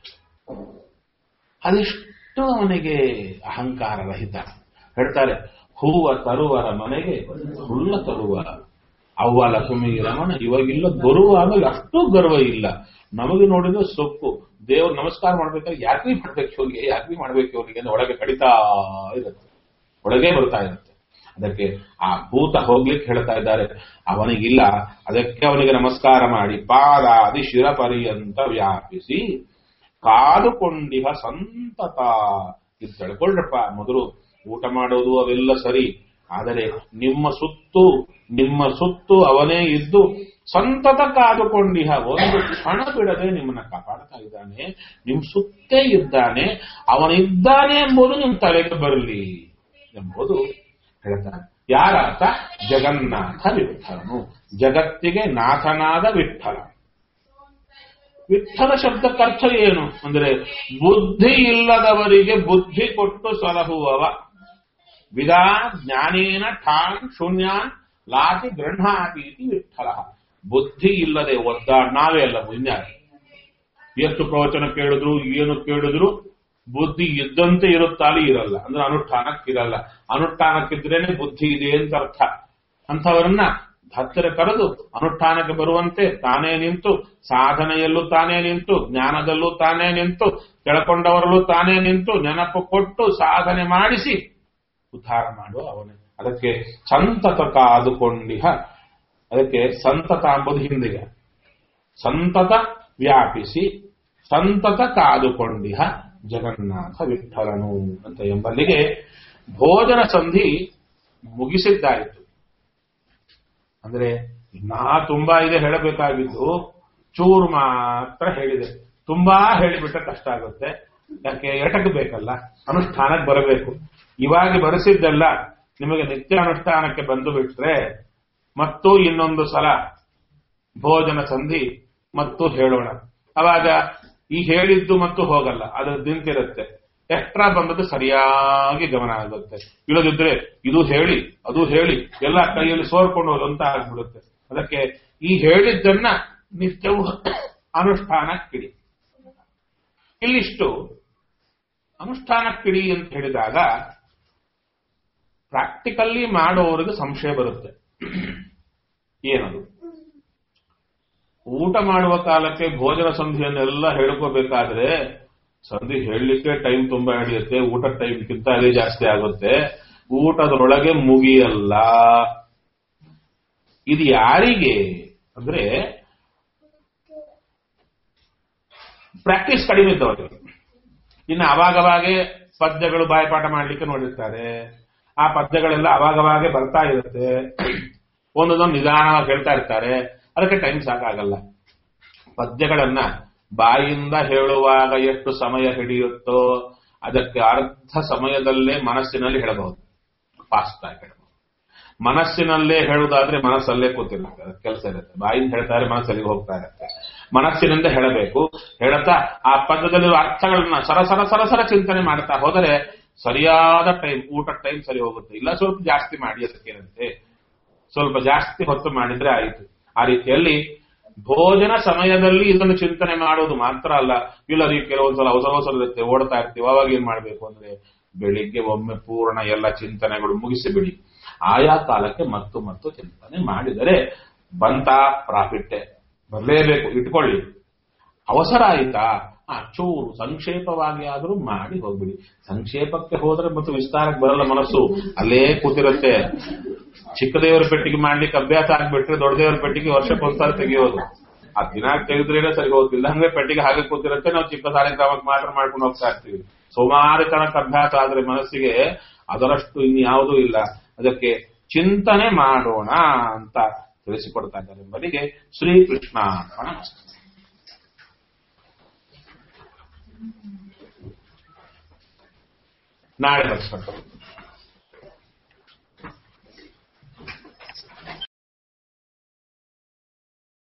ಅದೆಷ್ಟು ಅವನಿಗೆ ಅಹಂಕಾರ ರಹಿತ. ಹೇಳ್ತಾರೆ, ಹೂವ ತರುವರ ಮನೆಗೆ ಹುಲ್ಲ ತರುವ ಅವ್ವ ಲಕ್ಷ್ಮಿ ರಮಣ ಇವಾಗಿಲ್ಲ ಗೌರವ. ಆಮೇಲೆ ಅಷ್ಟು ಗರ್ವ ಇಲ್ಲ. ನಮಗೆ ನೋಡಿದ್ರೆ ಸೊಪ್ಪು. ದೇವ್ರು ನಮಸ್ಕಾರ ಮಾಡ್ಬೇಕಾದ್ರೆ ಯಾಕೆ ಮಾಡ್ಬೇಕು ಹೋಗಿ, ಯಾಕೆ ಮಾಡ್ಬೇಕು ಅವನಿಗೆ ಒಳಗೆ ಕಡಿತಾ ಇರುತ್ತೆ, ಒಳಗೆ ಬರ್ತಾ ಇರುತ್ತೆ. ಅದಕ್ಕೆ ಆ ಭೂತ ಹೋಗ್ಲಿಕ್ಕೆ ಹೇಳ್ತಾ ಇದ್ದಾರೆ, ಅವನಿಗಿಲ್ಲ. ಅದಕ್ಕೆ ಅವನಿಗೆ ನಮಸ್ಕಾರ ಮಾಡಿ ಪಾದಾದಿ ಶಿರಪರ್ಯಂತ ವ್ಯಾಪಿಸಿ ಕಾದುಕೊಂಡಿಹ ಸಂತತ. ಇದು ತಿಳ್ಕೊಳ್ರಪ್ಪ. ಮೊದಲು ಊಟ ಮಾಡೋದು ಅವೆಲ್ಲ ಸರಿ, ಆದರೆ ನಿಮ್ಮ ಸುತ್ತು ಅವನೇ ಇದ್ದು ಸಂತತ ಕಾದುಕೊಂಡಿಹ, ಒಂದು ಕ್ಷಣ ಬಿಡದೆ ನಿಮ್ಮನ್ನ ಕಾಪಾಡ್ತಾ ಇದ್ದಾನೆ. ನಿಮ್ ಸುತ್ತೇ ಇದ್ದಾನೆ, ಅವನಿದ್ದಾನೆ ಎಂಬುದು ನಿಮ್ ತಲೆಗೆ ಬರಲಿ ಎಂಬುದು ಹೇಳ್ತಾನೆ. ಯಾರಾತ? ಜಗನ್ನಾಥ ವಿಠ್ಠಲನು, ಜಗತ್ತಿಗೆ ನಾಥನಾದ ವಿಠ್ಠಲ. ವಿಠ್ಠಲ ಶಬ್ದಕ್ಕರ್ಥ ಏನು ಅಂದ್ರೆ ಬುದ್ಧಿ ಇಲ್ಲದವರಿಗೆ ಬುದ್ಧಿ ಕೊಟ್ಟು ಸಲಹುವವ. ವಿದಾ ಜ್ಞಾನೇನ ಠಾನ್ ಶೂನ್ಯಾನ್ ಲಾತಿ ಗೃಹಾತಿ ವಿಠ್ಠಲ. ಬುದ್ಧಿ ಇಲ್ಲದೆ ನಾವೇ ಅಲ್ಲ, ಇನ್ಯಾರು ಎಷ್ಟು ಪ್ರವಚನ ಕೇಳಿದ್ರು ಏನು ಕೇಳಿದ್ರು ಬುದ್ಧಿ ಇದ್ದಂತೆ ಇರುತ್ತಾಲಿ ಇರಲ್ಲ. ಅಂದ್ರೆ ಅನುಷ್ಠಾನಕ್ಕಿರಲ್ಲ. ಅನುಷ್ಠಾನಕ್ಕಿದ್ರೇನೆ ಬುದ್ಧಿ ಇದೆ ಅಂತ ಅರ್ಥ. ಅಂಥವರನ್ನ ಹತ್ತಿರ ಕರೆದು ಅನುಷ್ಠಾನಕ್ಕೆ ಬರುವಂತೆ ತಾನೇ ನಿಂತು, ಸಾಧನೆಯಲ್ಲೂ ತಾನೇ ನಿಂತು, ಜ್ಞಾನದಲ್ಲೂ ತಾನೇ ನಿಂತು, ಕೆಳಕೊಂಡವರಲ್ಲೂ ತಾನೇ ನಿಂತು ನೆನಪು ಕೊಟ್ಟು ಸಾಧನೆ ಮಾಡಿಸಿ ಉದ್ಧಾರ ಮಾಡುವ ಅವನೇ. ಅದಕ್ಕೆ ಸಂತತ ಕಾದುಕೊಂಡಿಹ. ಅದಕ್ಕೆ ಸಂತತ ಎಂಬುದು ಹಿಂದಿಗೆ, ಸಂತತ ವ್ಯಾಪಿಸಿ ಸಂತತ ಕಾದುಕೊಂಡಿಹ ಜಗನ್ನಾಥ ವಿಠ್ಠಲನು ಅಂತ ಎಂಬಲ್ಲಿಗೆ ಭೋಜನ ಸಂಧಿ ಮುಗಿಸಿದ್ದಾಯಿತು. ಅಂದ್ರೆ ತುಂಬಾ ಇದೆ ಹೇಳಬೇಕಾಗಿದ್ದು, ಚೂರು ಮಾತ್ರ ಹೇಳಿದೆ. ತುಂಬಾ ಹೇಳಿಬಿಟ್ರೆ ಕಷ್ಟ ಆಗುತ್ತೆ. ಯಾಕೆ ಎಟಕ್ ಬೇಕಲ್ಲ, ಅನುಷ್ಠಾನಕ್ಕೆ ಬರಬೇಕು. ಇವಾಗ ಬರೆಸಿದ್ದೆಲ್ಲ ನಿಮಗೆ ನಿತ್ಯ ಅನುಷ್ಠಾನಕ್ಕೆ ಬಂದು ಬಿಟ್ರೆ ಮತ್ತು ಇನ್ನೊಂದು ಸಲ ಭೋಜನ ಸಂಧಿ ಮತ್ತು ಹೇಳೋಣ. ಅವಾಗ ಈ ಹೇಳಿದ್ದು ಮತ್ತು ಹೋಗಲ್ಲ, ಅದು ನಿಂತಿರುತ್ತೆ. ಎಕ್ಸ್ಟ್ರಾ ಬಂದದ್ದು ಸರಿಯಾಗಿ ಗಮನ ಆಗುತ್ತೆ. ಇಲ್ಲದಿದ್ರೆ ಇದು ಹೇಳಿ ಅದು ಹೇಳಿ ಎಲ್ಲ ಕೈಯಲ್ಲಿ ಸೋರ್ಕೊಂಡು ಹೋದಂತ ಆಗ್ಬಿಡುತ್ತೆ. ಅದಕ್ಕೆ ಈ ಹೇಳಿದ್ದನ್ನ ನಿತ್ಯವೂ ಅನುಷ್ಠಾನಕ್ಕಿಡಿ. ಇಲ್ಲಿಷ್ಟು ಅನುಷ್ಠಾನಕ್ಕಿಡಿ ಅಂತ ಹೇಳಿದಾಗ ಪ್ರಾಕ್ಟಿಕಲ್ಲಿ ಮಾಡೋರಿಗೆ ಸಂಶಯ ಬರುತ್ತೆ. ಏನದು? ಊಟ ಮಾಡುವ ಕಾಲಕ್ಕೆ ಭೋಜನ ಸಂಧಿಯನ್ನೆಲ್ಲ ಹೇಳ್ಕೋಬೇಕಾದ್ರೆ ಸಂಧಿ ಹೇಳಲಿಕ್ಕೆ ಟೈಮ್ ತುಂಬಾ ಹಿಡಿಯುತ್ತೆ, ಊಟದ ಟೈಮ್ಗಿಂತ ಅದೇ ಜಾಸ್ತಿ ಆಗುತ್ತೆ, ಊಟದೊಳಗೆ ಮುಗಿಯಲ್ಲ. ಇದು ಯಾರಿಗೆ ಅಂದ್ರೆ ಪ್ರಾಕ್ಟೀಸ್ ಕಡಿಮೆ ಇದ್ದವರಿಗೆ. ಇನ್ನು ಅವಾಗವಾಗೆ ಪದ್ಯಗಳು ಬಾಯಪಾಠ ಮಾಡ್ಲಿಕ್ಕೆ ನೋಡಿರ್ತಾರೆ, ಆ ಪದ್ಯಗಳೆಲ್ಲ ಅವಾಗವಾಗೆ ಬರ್ತಾ ಇರುತ್ತೆ, ಒಂದೊಂದೊಂದು ನಿಧಾನವಾಗಿ ಹೇಳ್ತಾ ಇರ್ತಾರೆ, ಅದಕ್ಕೆ ಟೈಮ್ ಸಾಕಾಗಲ್ಲ. ಪದ್ಯಗಳನ್ನ ಬಾಯಿಂದ ಹೇಳುವಾಗ ಎಷ್ಟು ಸಮಯ ಹಿಡಿಯುತ್ತೋ ಅದಕ್ಕೆ ಅರ್ಧ ಸಮಯದಲ್ಲೇ ಮನಸ್ಸಿನಲ್ಲಿ ಹೇಳಬಹುದು, ಫಾಸ್ಟ್ ಆಗಿ ಹೇಳಬಹುದು. ಮನಸ್ಸಿನಲ್ಲೇ ಹೇಳುವುದಾದ್ರೆ ಮನಸ್ಸಲ್ಲೇ ಕೂತಿರುತ್ತೆ, ಅದಕ್ಕೆ ಕೆಲಸ ಇರುತ್ತೆ. ಬಾಯಿಂದ ಹೇಳ್ತಾರೆ, ಮನಸ್ಸಲ್ಲಿ ಹೋಗ್ತಾ ಇರುತ್ತೆ. ಮನಸ್ಸಿನಿಂದ ಹೇಳಬೇಕು. ಹೇಳುತ್ತಾ ಆ ಪದ್ಯದಲ್ಲಿರುವ ಅರ್ಥಗಳನ್ನ ಸರಸರ ಸರಸರ ಚಿಂತನೆ ಮಾಡ್ತಾ ಹೋದರೆ ಸರಿಯಾದ ಟೈಮ್, ಊಟ ಟೈಮ್ ಸರಿ ಹೋಗುತ್ತೆ. ಇಲ್ಲ ಸ್ವಲ್ಪ ಜಾಸ್ತಿ ಮಾಡಿ, ಅದಕ್ಕೇನಂತೆ ಸ್ವಲ್ಪ ಜಾಸ್ತಿ ಹೊತ್ತು ಮಾಡಿದ್ರೆ ಆಯಿತು. ಆ ರೀತಿಯಲ್ಲಿ ಭೋಜನ ಸಮಯದಲ್ಲಿ ಇದನ್ನು ಚಿಂತನೆ ಮಾಡೋದು ಮಾತ್ರ ಅಲ್ಲ, ಇಲ್ಲದ ಕೆಲವೊಂದ್ಸಲ ಅವಸರ ಇರುತ್ತೆ, ಓಡ್ತಾ ಇರ್ತೀವಿ. ಅವಾಗ ಏನ್ ಮಾಡ್ಬೇಕು ಅಂದ್ರೆ ಬೆಳಿಗ್ಗೆ ಒಮ್ಮೆ ಪೂರ್ಣ ಎಲ್ಲ ಚಿಂತನೆಗಳು ಮುಗಿಸಿಬಿಡಿ. ಆಯಾ ಕಾಲಕ್ಕೆ ಮತ್ತು ಮತ್ತು ಚಿಂತನೆ ಮಾಡಿದರೆ ಬಂತ ಪ್ರಾಫಿಟ್ಟೆ, ಬರಲೇಬೇಕು, ಇಟ್ಕೊಳ್ಳಿ. ಅವಸರ ಆಯ್ತಾ ಚೂರು ಸಂಕ್ಷೇಪವಾಗಿ ಆದರೂ ಮಾಡಿ ಹೋಗ್ಬಿಡಿ. ಸಂಕ್ಷೇಪಕ್ಕೆ ಹೋದ್ರೆ ಮತ್ತು ವಿಸ್ತಾರಕ್ಕೆ ಬರಲ್ಲ, ಮನಸ್ಸು ಅಲ್ಲೇ ಕೂತಿರುತ್ತೆ. ಚಿಕ್ಕ ದೇವರ ಪೆಟ್ಟಿಗೆ ಮಾಡ್ಲಿಕ್ಕೆ ಅಭ್ಯಾಸ ಆಗ್ಬಿಟ್ರೆ ದೊಡ್ಡ ದೇವರ ಪೆಟ್ಟಿಗೆ ವರ್ಷಕ್ಕೊಂದ್ಸಾರಿ ತೆಗೆಯೋದು. ಆ ದಿನ ತೆಗೆದ್ರೇನೆ ಸರಿ ಹೋಗ್ತಿಲ್ಲ, ಹಂಗೆ ಪೆಟ್ಟಿಗೆ ಹಾಗೆ ಕೂತಿರುತ್ತೆ. ನಾವು ಚಿಕ್ಕ ಸಾಲಿಗ್ರಾಮಕ್ಕೆ ಮಾತ್ರ ಮಾಡ್ಕೊಂಡು ಹೋಗ್ತಾ ಇರ್ತೀವಿ. ಸುಮಾರು ತನಕ ಅಭ್ಯಾಸ ಆದ್ರೆ ಮನಸ್ಸಿಗೆ ಅದರಷ್ಟು ಇನ್ಯಾವುದೂ ಇಲ್ಲ. ಅದಕ್ಕೆ ಚಿಂತನೆ ಮಾಡೋಣ ಅಂತ ತಿಳಿಸಿಕೊಡ್ತಾ ಇದ್ದಾರೆ. ಬಲಿಗೆ ಶ್ರೀಕೃಷ್ಣ ನಮಸ್ತೆ. ನಾಳೆ ಬರ್ಸ್ಕೊಂಡು